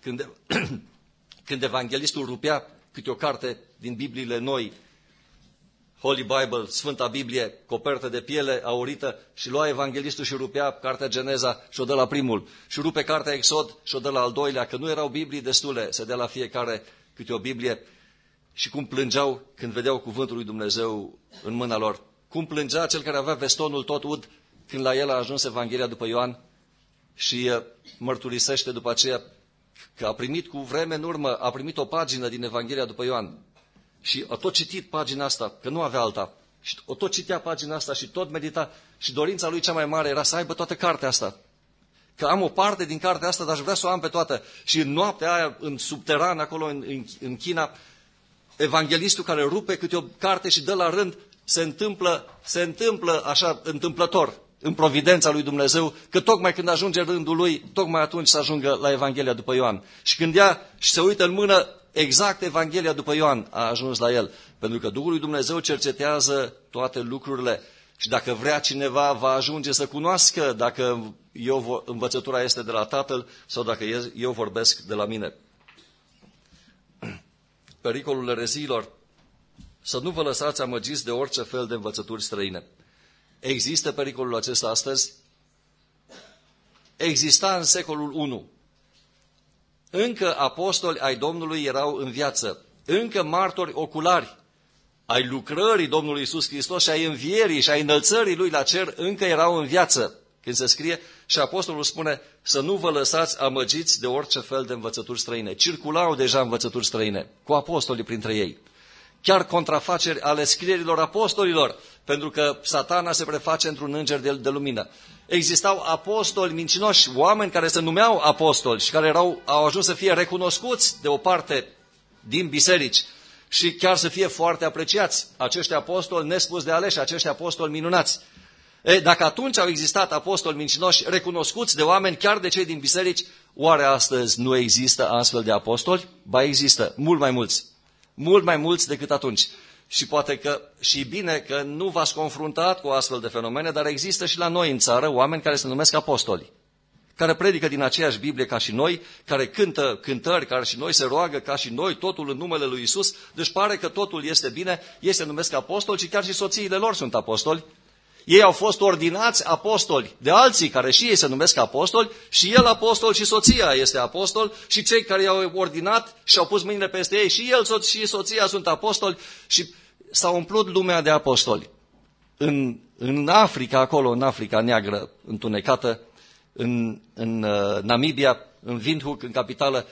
când evanghelistul rupea câte o carte din Bibliile noi, Holy Bible, Sfânta Biblie, copertă de piele aurită, și lua evanghelistul și rupea cartea Geneza și o dă la primul, și rupe cartea Exod și o dă la al doilea, că nu erau Biblii destule, se dea la fiecare câte o Biblie. Și cum plângeau când vedeau cuvântul lui Dumnezeu în mâna lor. Cum plângea cel care avea vestonul tot ud când la el a ajuns Evanghelia după Ioan și mărturisește după aceea că a primit cu vreme în urmă, a primit o pagină din Evanghelia după Ioan. Și a tot citit pagina asta, că nu avea alta. Și o tot citea pagina asta și tot medita. Și dorința lui cea mai mare era să aibă toată cartea asta. Că am o parte din cartea asta, dar aș vrea să o am pe toată. Și în noaptea aia, în subteran, acolo în China, evanghelistul care rupe câte o carte și dă la rând, se întâmplă așa întâmplător, în providența lui Dumnezeu, că tocmai când ajunge rândul lui, tocmai atunci să ajungă la Evanghelia după Ioan. Și când ia și se uită în mână, exact Evanghelia după Ioan a ajuns la el. Pentru că Duhul lui Dumnezeu cercetează toate lucrurile. Și dacă vrea cineva, va ajunge să cunoască dacă învățătura este de la Tatăl sau dacă eu vorbesc de la mine. Pericolul ereziilor: să nu vă lăsați amăgiți de orice fel de învățături străine. Există pericolul acesta astăzi? Exista în secolul I. Încă apostoli ai Domnului erau în viață, încă martori oculari ai lucrării Domnului Iisus Hristos și ai învierii și ai înălțării Lui la cer încă erau în viață. Când se scrie, și apostolul spune să nu vă lăsați amăgiți de orice fel de învățături străine. Circulau deja învățături străine, cu apostolii printre ei. Chiar contrafaceri ale scrierilor apostolilor, pentru că Satana se preface într-un înger de lumină. Existau apostoli mincinoși, oameni care se numeau apostoli și care au ajuns să fie recunoscuți de o parte din biserici și chiar să fie foarte apreciați. Acești apostoli nespus de aleși, acești apostoli minunați. Dacă atunci au existat apostoli mincinoși recunoscuți de oameni, chiar de cei din biserici, oare astăzi nu există astfel de apostoli? Ba există, mult mai mulți decât atunci. Și poate că și bine că nu v-ați confruntat cu astfel de fenomene, dar există și la noi în țară oameni care se numesc apostoli, care predică din aceeași Biblie ca și noi, care cântă cântări ca și noi, se roagă ca și noi, totul în numele lui Isus. Deci pare că totul este bine, ei se numesc apostoli și chiar și soțiile lor sunt apostoli. Ei au fost ordinați apostoli de alții care și ei se numesc apostoli, și el apostol și soția este apostol, și cei care i-au ordinat și au pus mâinile peste ei, și el și soția sunt apostoli, și s-a umplut lumea de apostoli. În Africa, acolo, în Africa neagră, întunecată, în Namibia, în Windhoek, în capitală,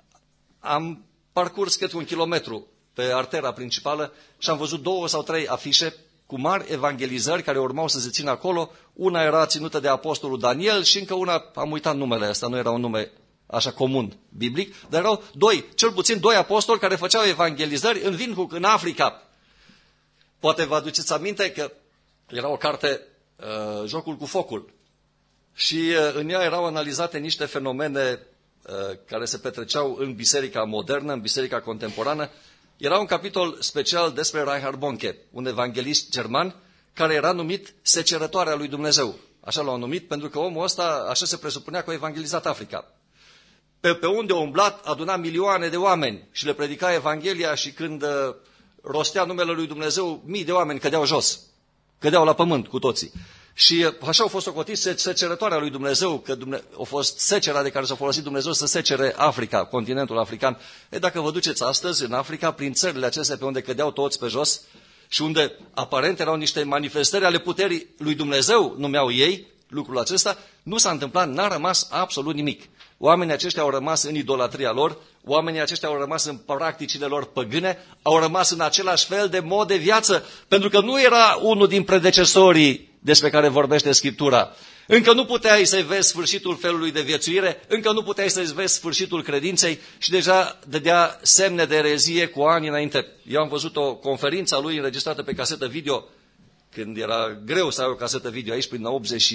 am parcurs câte 1 kilometru pe artera principală și am văzut 2 sau 3 afișe cu mari evangelizări care urmau să se țină acolo. Una era ținută de apostolul Daniel și încă una, am uitat numele ăsta, nu era un nume așa comun, biblic, dar erau cel puțin 2 apostoli care făceau evangelizări în Windhoek, în Africa. Poate vă aduceți aminte că era o carte, Jocul cu focul, și în ea erau analizate niște fenomene care se petreceau în biserica modernă, în biserica contemporană. Era un capitol special despre Reinhard Bonke, un evanghelist german care era numit secerătoarea lui Dumnezeu. Așa l-au numit pentru că omul ăsta, așa se presupunea, că a evangelizat Africa. pe unde a umblat aduna milioane de oameni și le predica Evanghelia și când rostea numele lui Dumnezeu, mii de oameni cădeau jos, cădeau la pământ cu toții. Și așa au fost socotiți secerătoarea lui Dumnezeu, că a fost secera de care s-a folosit Dumnezeu să secere Africa, continentul african. Dacă vă duceți astăzi în Africa, prin țările acestea pe unde cădeau toți pe jos și unde aparent erau niște manifestări ale puterii lui Dumnezeu, numeau ei lucrul acesta, nu s-a întâmplat, n-a rămas absolut nimic. Oamenii aceștia au rămas în idolatria lor, oamenii aceștia au rămas în practicile lor păgâne, au rămas în același fel de mod de viață, pentru că nu era unul din predecesorii despre care vorbește Scriptura. Încă nu puteai să-i vezi sfârșitul felului de viețuire, încă nu puteai să-i vezi sfârșitul credinței și deja dădea semne de erezie cu ani înainte. Eu am văzut o conferință a lui înregistrată pe casetă video, când era greu să ai o casetă video, aici prin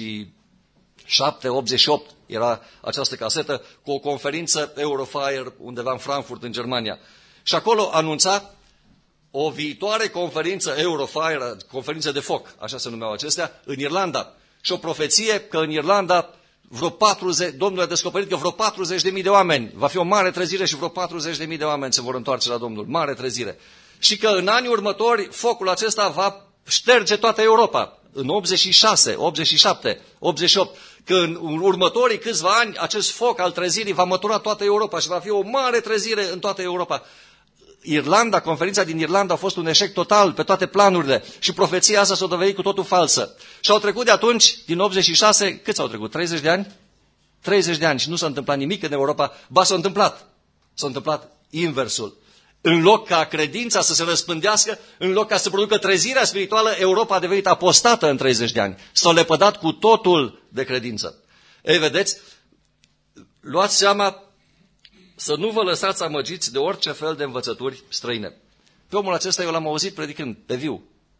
87, 88 era această casetă, cu o conferință Eurofire undeva în Frankfurt, în Germania. Și acolo anunța o viitoare conferință Eurofire, conferință de foc, așa se numeau acestea, în Irlanda. Și o profeție că în Irlanda Domnul a descoperit că vreo 40.000 de oameni, va fi o mare trezire și vreo 40.000 de oameni se vor întoarce la Domnul, mare trezire. Și că în anii următori focul acesta va șterge toată Europa, în 86, 87, 88, că în următorii câțiva ani acest foc al trezirii va mătura toată Europa și va fi o mare trezire în toată Europa. Irlanda, conferința din Irlanda a fost un eșec total pe toate planurile și profeția asta s-a dovedit cu totul falsă. Și au trecut de atunci, din 86, câți au trecut? 30 de ani? 30 de ani și nu s-a întâmplat nimic în Europa, ba s-a întâmplat. S-a întâmplat inversul. În loc ca credința să se răspândească, în loc ca să producă trezirea spirituală, Europa a devenit apostată în 30 de ani. S-a lepădat cu totul de credință. Ei, vedeți, luați seama să nu vă lăsați amăgiți de orice fel de învățături străine. Pe omul acesta eu l-am auzit predicând pe viu.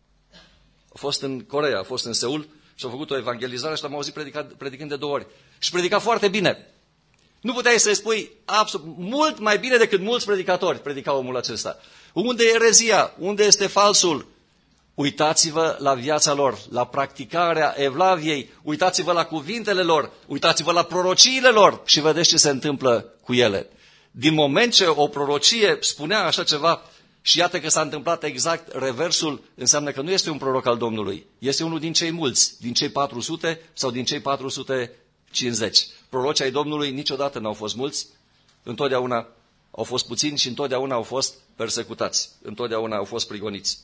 A fost în Coreea, a fost în Seul și a făcut o evangelizare și l-am auzit predicând de 2 ori. Și predica foarte bine. Nu puteai să-i spui absolut, mult mai bine decât mulți predicatori, predica omul acesta. Unde e erezia? Unde este falsul? Uitați-vă la viața lor, la practicarea evlaviei, uitați-vă la cuvintele lor, uitați-vă la prorociile lor și vedeți ce se întâmplă cu ele. Din moment ce o prorocie spunea așa ceva și iată că s-a întâmplat exact reversul, înseamnă că nu este un proroc al Domnului, este unul din cei mulți, din cei 400 sau din cei 450. Prorocii ai Domnului niciodată n-au fost mulți, întotdeauna au fost puțini și întotdeauna au fost persecutați, întotdeauna au fost prigoniți.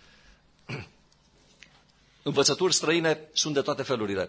Învățături străine sunt de toate felurile.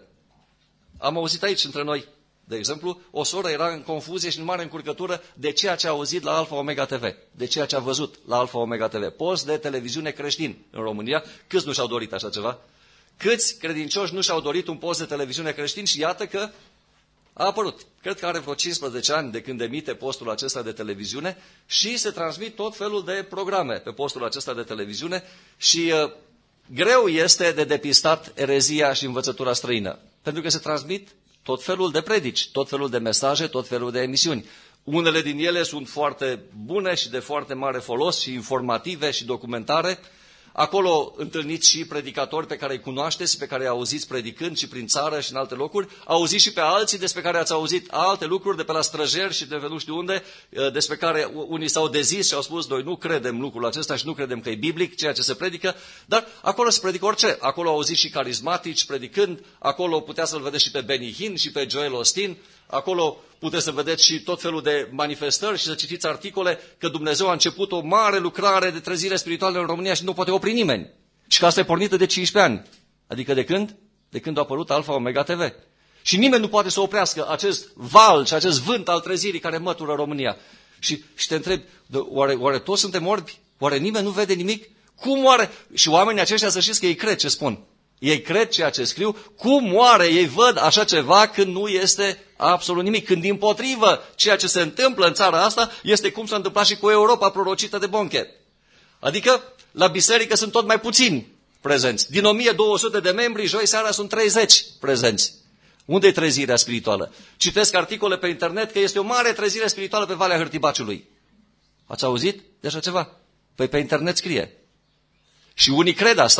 Am auzit aici între noi, de exemplu, o soră era în confuzie și în mare încurcătură de ceea ce a auzit la Alfa Omega TV, de ceea ce a văzut la Alfa Omega TV. Post de televiziune creștin în România, câți nu și-au dorit așa ceva? Câți credincioși nu și-au dorit un post de televiziune creștin și iată că a apărut. Cred că are vreo 15 ani de când emite postul acesta de televiziune și se transmit tot felul de programe pe postul acesta de televiziune și greu este de depistat erezia și învățătura străină, pentru că se transmit tot felul de predici, tot felul de mesaje, tot felul de emisiuni. Unele din ele sunt foarte bune și de foarte mare folos și informative și documentare. Acolo întâlniți și predicatori pe care îi cunoașteți, pe care îi auziți predicând și prin țară și în alte locuri. Auziți și pe alții despre care ați auzit alte lucruri de pe la străjeri și de pe nu știu unde, despre care unii s-au dezis și au spus, noi nu credem lucrul acesta și nu credem că e biblic ceea ce se predică, dar acolo se predică orice. Acolo auziți și carismatici predicând, acolo putea să-l vedeți și pe Benny Hinn și pe Joel Osteen, acolo puteți să vedeți și tot felul de manifestări și să citiți articole că Dumnezeu a început o mare lucrare de trezire spirituală în România și nu poate opri nimeni. Și că asta e pornită de 15 ani. Adică de când? De când a apărut Alfa Omega TV. Și nimeni nu poate să oprească acest val și acest vânt al trezirii care mătură România. Și te întrebi, oare toți suntem orbi? Oare nimeni nu vede nimic? Cum oare? Și oamenii aceștia să știți că ei cred ce spun. Ei cred ceea ce scriu. Cum oare ei văd așa ceva când nu este absolut nimic? Când dimpotrivă ceea ce se întâmplă în țara asta este cum s-a întâmplat și cu Europa prorocită de Bonche. Adică la biserică sunt tot mai puțini prezenți. Din 1200 de membri, joi seara sunt 30 prezenți. Unde e trezirea spirituală? Citesc articole pe internet că este o mare trezire spirituală pe Valea Hârtibaciului. Ați auzit de așa ceva? Păi pe internet scrie. Și unii cred asta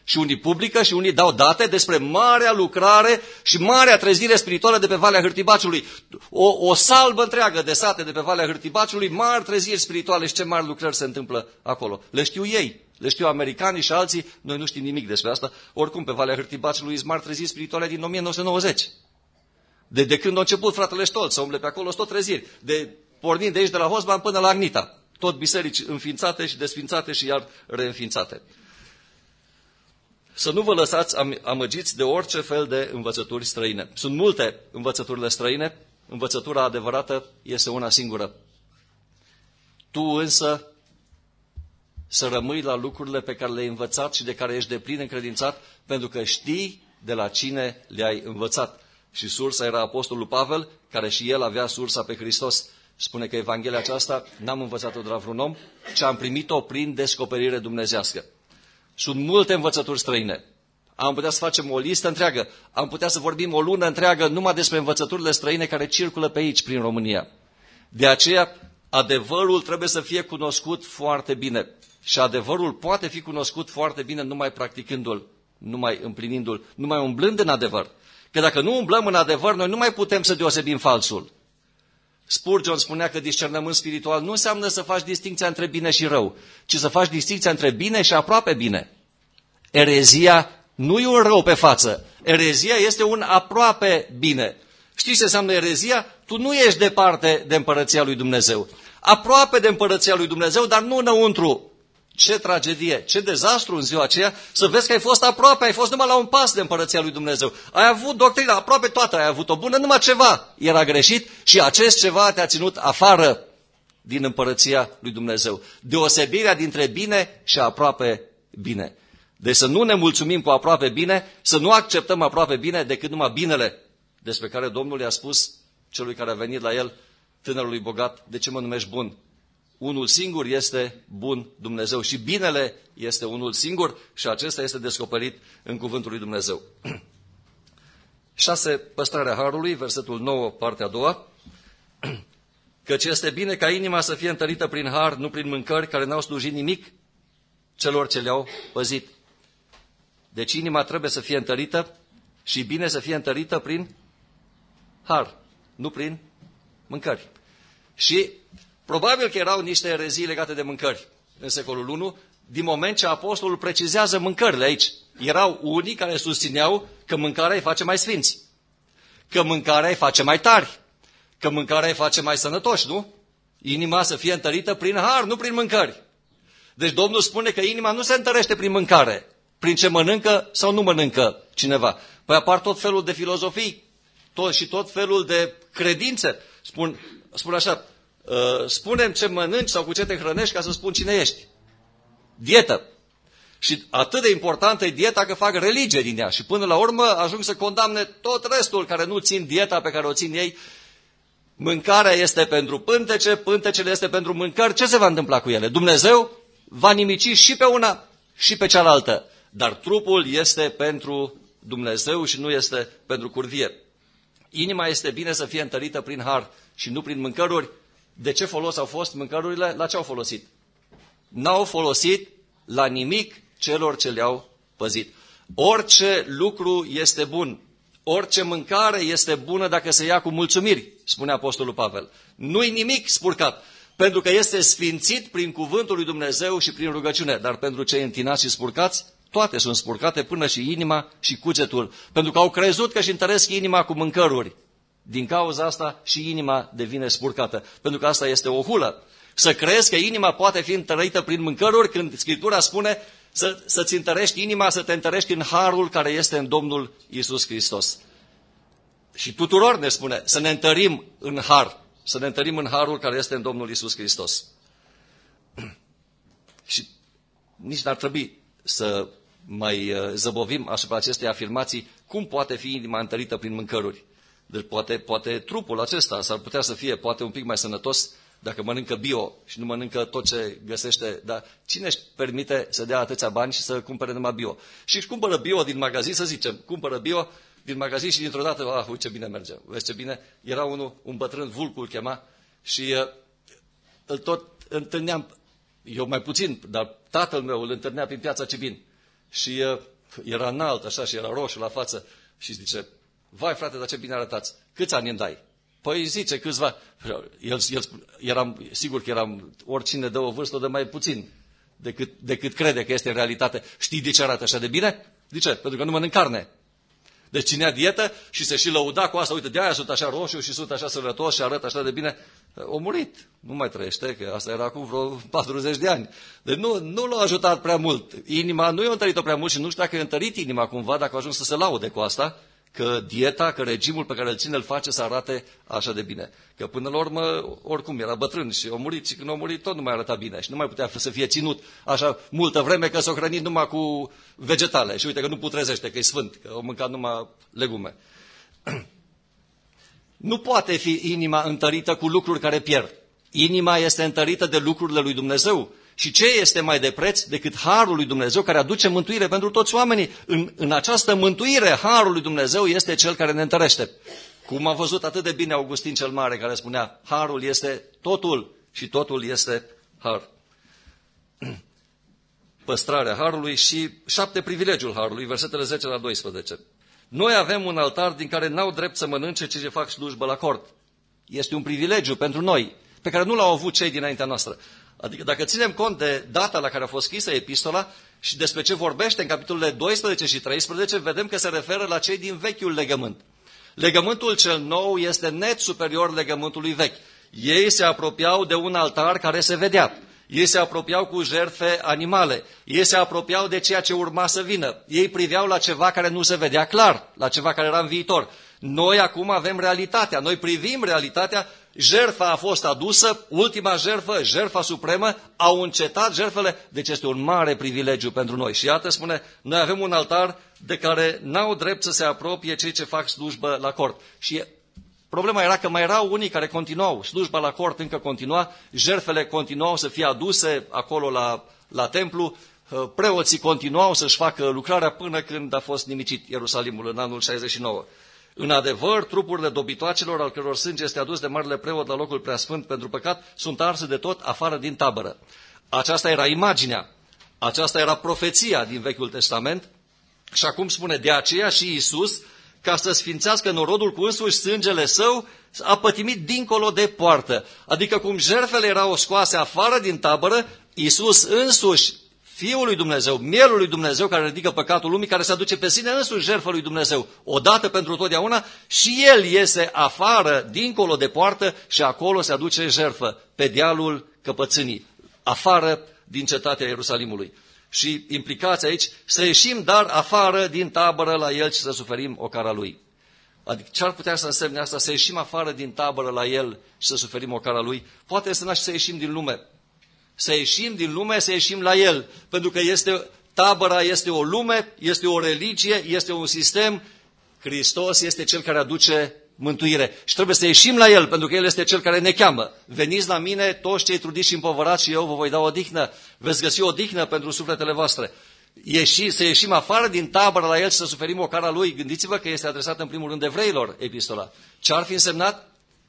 Și unii publică și unii dau date despre marea lucrare și marea trezire spirituală de pe Valea Hârtibaciului. O salbă întreagă de sate de pe Valea Hârtibaciului, mari treziri spirituale și ce mari lucrări se întâmplă acolo. Le știu ei, le știu americanii și alții, noi nu știm nimic despre asta. Oricum, pe Valea Hârtibaciului sunt mari treziri spirituale din 1990. De când a început fratele Ștolț să umble pe acolo, sunt tot treziri. Pornind de aici, de la Hosban până la Agnita. Tot biserici înființate și desființate și iar reînființate. Să nu vă lăsați amăgiți de orice fel de învățături străine. Sunt multe învățăturile străine, învățătura adevărată este una singură. Tu însă să rămâi la lucrurile pe care le-ai învățat și de care ești deplin încredințat, pentru că știi de la cine le-ai învățat. Și sursa era Apostolul Pavel, care și el avea sursa pe Hristos. Spune că Evanghelia aceasta n-am învățat-o de la vreun om, ci am primit-o prin descoperire dumnezească. Sunt multe învățături străine. Am putea să facem o listă întreagă. Am putea să vorbim o lună întreagă numai despre învățăturile străine care circulă pe aici, prin România. De aceea, adevărul trebuie să fie cunoscut foarte bine. Și adevărul poate fi cunoscut foarte bine numai practicându-l, numai împlinindu-l, numai umblând în adevăr. Că dacă nu umblăm în adevăr, noi nu mai putem să deosebim falsul. Spurgeon spunea că discernământ spiritual nu înseamnă să faci distincția între bine și rău, ci să faci distincția între bine și aproape bine. Erezia nu e un rău pe față. Erezia este un aproape bine. Știi ce înseamnă erezia? Tu nu ești departe de împărăția lui Dumnezeu. Aproape de împărăția lui Dumnezeu, dar nu înăuntru. Ce tragedie, ce dezastru în ziua aceea să vezi că ai fost aproape, ai fost numai la un pas de împărăția lui Dumnezeu. Ai avut doctrina, aproape toată ai avut-o bună, numai ceva era greșit și acest ceva te-a ținut afară din împărăția lui Dumnezeu. Deosebirea dintre bine și aproape bine. Deci să nu ne mulțumim cu aproape bine, să nu acceptăm aproape bine decât numai binele despre care Domnul i-a spus celui care a venit la el, tânărului bogat, de ce mă numești bun? Unul singur este bun Dumnezeu și binele este unul singur și acesta este descoperit în cuvântul lui Dumnezeu. 6. Păstrarea harului, versetul 9, partea a doua. Căci este bine ca inima să fie întărită prin har, nu prin mâncări care n-au slujit nimic celor ce le-au păzit. Deci inima trebuie să fie întărită și bine să fie întărită prin har, nu prin mâncări. Și probabil că erau niște erezii legate de mâncări în secolul I, din moment ce apostolul precizează mâncările aici. Erau unii care susțineau că mâncarea îi face mai sfinți, că mâncarea îi face mai tari, că mâncarea îi face mai sănătoși, nu? Inima să fie întărită prin har, nu prin mâncări. Deci Domnul spune că inima nu se întărește prin mâncare, prin ce mănâncă sau nu mănâncă cineva. Păi apar tot felul de filozofii și tot felul de credințe. Spun așa, spune-mi ce mănânci sau cu ce te hrănești ca să spun cine ești. Dietă. Și atât de importantă e dieta că fac religie din ea și până la urmă ajung să condamne tot restul care nu țin dieta pe care o țin ei. Mâncarea este pentru pântece, pântecele este pentru mâncări. Ce se va întâmpla cu ele? Dumnezeu va nimici și pe una și pe cealaltă. Dar trupul este pentru Dumnezeu și nu este pentru curvie. Inima este bine să fie întărită prin har și nu prin mâncăruri. De ce folos au fost mâncărurile? La ce au folosit? N-au folosit la nimic celor ce le-au păzit. Orice lucru este bun. Orice mâncare este bună dacă se ia cu mulțumiri, spune Apostolul Pavel. Nu-i nimic spurcat, pentru că este sfințit prin cuvântul lui Dumnezeu și prin rugăciune. Dar pentru cei întinați și spurcați, toate sunt spurcate, până și inima și cugetul. Pentru că au crezut că își întăresc inima cu mâncăruri. Din cauza asta și inima devine spurcată. Pentru că asta este o hulă. Să crezi că inima poate fi întărită prin mâncăruri, când Scriptura spune să-ți întărești inima, să te întărești în harul care este în Domnul Iisus Hristos. Și tuturor ne spune să ne întărim în har, să ne întărim în harul care este în Domnul Iisus Hristos. Și nici n-ar trebui să mai zăbovim asupra acestei afirmații, cum poate fi inima întărită prin mâncăruri. Deci poate trupul acesta s-ar putea să fie poate un pic mai sănătos dacă mănâncă bio și nu mănâncă tot ce găsește. Dar cine își permite să dea atâția bani și să cumpere numai bio? Și își cumpără bio din magazin, să zicem, cumpără bio din magazin și dintr-o dată, uite ce bine merge, vezi ce bine. Era un bătrân, Vulcu îl chema, și îl tot întâlneam, eu mai puțin, dar tatăl meu îl întâlnea prin Piața Cibin. Și Era înalt așa și era roșu la față și zice, vai frate, dar ce bine arătați, câți ani îmi dai? Păi zice câțiva, sigur că eram, oricine dă o vârstă o dă mai puțin decât crede că este în realitate. Știi de ce arată așa de bine? De ce? Pentru că nu mănânc carne. Deci ținea dietă și se și lăuda cu asta, uite, de aia sunt așa roșu și sunt așa sănătos și arăt așa de bine. O murit, nu mai trăiește, că asta era acum vreo 40 de ani. Deci nu l-a ajutat prea mult. Inima nu i-a întărit-o prea mult și nu știu dacă i-a întărit inima cumva, dacă a ajuns să se laude cu asta, că dieta, că regimul pe care îl ține îl face să arate așa de bine. Că până la urmă, oricum, era bătrân și a murit și când a murit tot nu mai arăta bine și nu mai putea să fie ținut așa multă vreme că s-a hrănit numai cu vegetale și uite că nu putrezește, că e sfânt, că a mâncat numai legume. Nu poate fi inima întărită cu lucruri care pierd. Inima este întărită de lucrurile lui Dumnezeu. Și ce este mai de preț decât harul lui Dumnezeu care aduce mântuire pentru toți oamenii? În această mântuire, harul lui Dumnezeu este cel care ne întărește. Cum a văzut atât de bine Augustin cel Mare, care spunea, harul este totul și totul este har. Păstrarea harului și 7 privilegiul harului, versetele 10 la 12. Noi avem un altar din care n-au drept să mănânce cei ce fac slujbă la cort. Este un privilegiu pentru noi, pe care nu l-au avut cei dinaintea noastră. Adică dacă ținem cont de data la care a fost scrisă epistola și despre ce vorbește în capitolele 12 și 13, vedem că se referă la cei din vechiul legământ. Legământul cel nou este net superior legământului vechi. Ei se apropiau de un altar care se vedea. Ei se apropiau cu jertfe animale. Ei se apropiau de ceea ce urma să vină. Ei priveau la ceva care nu se vedea clar, la ceva care era în viitor. Noi acum avem realitatea, noi privim realitatea, jertfa a fost adusă, ultima jertfă, jertfa supremă, au încetat jertfele, deci este un mare privilegiu pentru noi. Și iată spune, noi avem un altar de care n-au drept să se apropie cei ce fac slujbă la cort. Și problema era că mai erau unii care continuau, slujba la cort încă continua, jertfele continuau să fie aduse acolo la templu, preoții continuau să-și facă lucrarea până când a fost nimicit Ierusalimul în anul 69. În adevăr, trupurile dobitoacelor, al căror sânge este adus de marele preot la locul preasfânt pentru păcat, sunt arse de tot afară din tabără. Aceasta era imaginea, aceasta era profeția din Vechiul Testament și acum spune, de aceea și Iisus, ca să sfințească norodul cu însuși sângele său, a pătimit dincolo de poartă. Adică cum jertfele erau scoase afară din tabără, Iisus însuși, Fiul lui Dumnezeu, mielul lui Dumnezeu care ridică păcatul lumii, care se aduce pe sine însuși jertfă lui Dumnezeu, odată pentru totdeauna, și El iese afară, dincolo de poartă și acolo se aduce jertfă, pe dealul căpățânii, afară din cetatea Ierusalimului. Și implicația aici, să ieșim dar afară din tabără la El și să suferim ocara Lui. Adică ce ar putea să însemne asta? Să ieșim afară din tabără la El și să suferim ocara Lui? Poate însemna și să ieșim din lume. Să ieșim din lume, să ieșim la El. Pentru că tabăra este o lume, este o religie, este un sistem. Hristos este Cel care aduce mântuire. Și trebuie să ieșim la El, pentru că El este Cel care ne cheamă. Veniți la mine, toți cei trudiți și împovărați, și eu vă voi da odihnă. Veți găsi odihnă pentru sufletele voastre. Să ieșim afară din tabără la El și să suferim ocara Lui. Gândiți-vă că este adresată în primul rând evreilor epistola. Ce ar fi însemnat?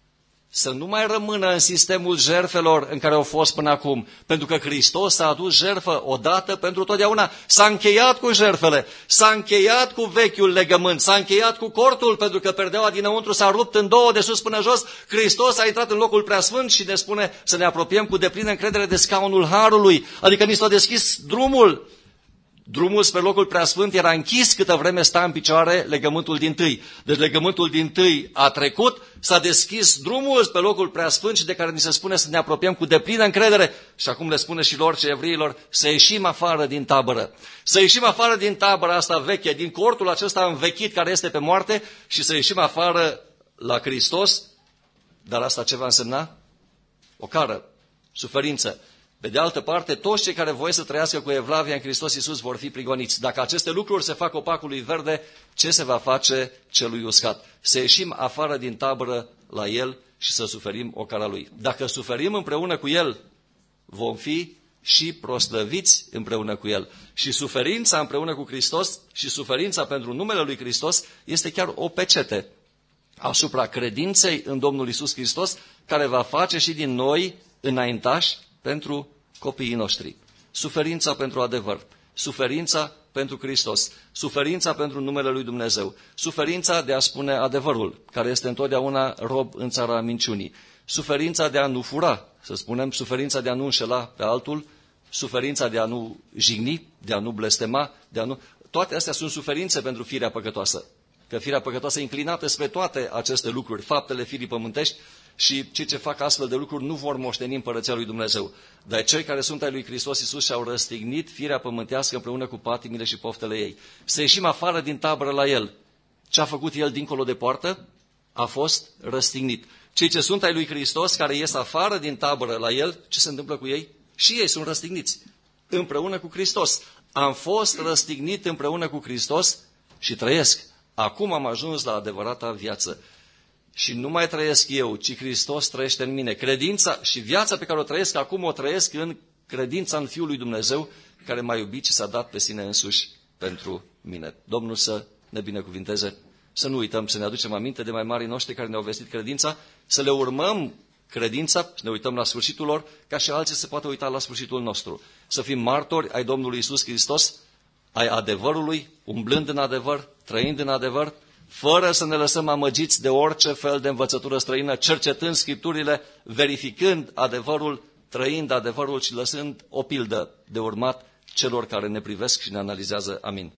Să nu mai rămână în sistemul jertfelor în care au fost până acum. Pentru că Hristos s-a adus jertfă odată pentru totdeauna. S-a încheiat cu jertfele, s-a încheiat cu vechiul legământ, s-a încheiat cu cortul, pentru că perdeaua dinăuntru s-a rupt în două de sus până jos. Hristos a intrat în locul preasfânt și ne spune să ne apropiem cu deplină încredere de scaunul harului. Adică ni s-a deschis drumul. Drumul spre locul preasfânt era închis câtă vreme sta în picioare legământul dintâi. Deci legământul dintâi a trecut, s-a deschis drumul spre locul preasfânt și de care ni se spune să ne apropiem cu deplină încredere. Și acum le spune și lor, evreilor, să ieșim afară din tabără. Să ieșim afară din tabăra asta veche, din cortul acesta învechit care este pe moarte și să ieșim afară la Hristos. Dar asta ce va însemna? Ocară, suferință. Pe de altă parte, toți cei care voiesc să trăiască cu evlavia în Hristos Iisus vor fi prigoniți. Dacă aceste lucruri se fac opacului verde, ce se va face celui uscat? Să ieșim afară din tabără la El și să suferim ocara Lui. Dacă suferim împreună cu El, vom fi și proslăviți împreună cu El. Și suferința împreună cu Hristos și suferința pentru numele Lui Hristos este chiar o pecete asupra credinței în Domnul Iisus Hristos, care va face și din noi înaintași pentru copiii noștri. Suferința pentru adevăr, suferința pentru Hristos, suferința pentru numele lui Dumnezeu, suferința de a spune adevărul, care este întotdeauna rob în țara minciunii, suferința de a nu fura, să spunem, suferința de a nu înșela pe altul, suferința de a nu jigni, de a nu blestema, Toate astea sunt suferințe pentru firea păcătoasă. Că firea păcătoasă e inclinată spre toate aceste lucruri, faptele firii pământești, și cei ce fac astfel de lucruri nu vor moșteni împărăția lui Dumnezeu. Dar cei care sunt ai lui Hristos Iisus și-au răstignit firea pământească împreună cu patimile și poftele ei. Să ieșim afară din tabără la el. Ce a făcut el dincolo de poartă? A fost răstignit. Cei ce sunt ai lui Hristos, care ies afară din tabără la el, ce se întâmplă cu ei? Și ei sunt răstigniți. Împreună cu Hristos. Am fost răstignit împreună cu Hristos și trăiesc. Acum am ajuns la adevărata viață. Și nu mai trăiesc eu, ci Hristos trăiește în mine. Credința și viața pe care o trăiesc acum o trăiesc în credința în Fiul lui Dumnezeu, care m-a iubit și s-a dat pe sine însuși pentru mine. Domnul să ne binecuvinteze, să nu uităm, să ne aducem aminte de mai marii noștri care ne-au vestit credința, să le urmăm credința, să ne uităm la sfârșitul lor, ca și alții se poată uita la sfârșitul nostru. Să fim martori ai Domnului Iisus Hristos, ai adevărului, umblând în adevăr, trăind în adevăr, fără să ne lăsăm amăgiți de orice fel de învățătură străină, cercetând Scripturile, verificând adevărul, trăind adevărul și lăsând o pildă de urmat celor care ne privesc și ne analizează. Amin.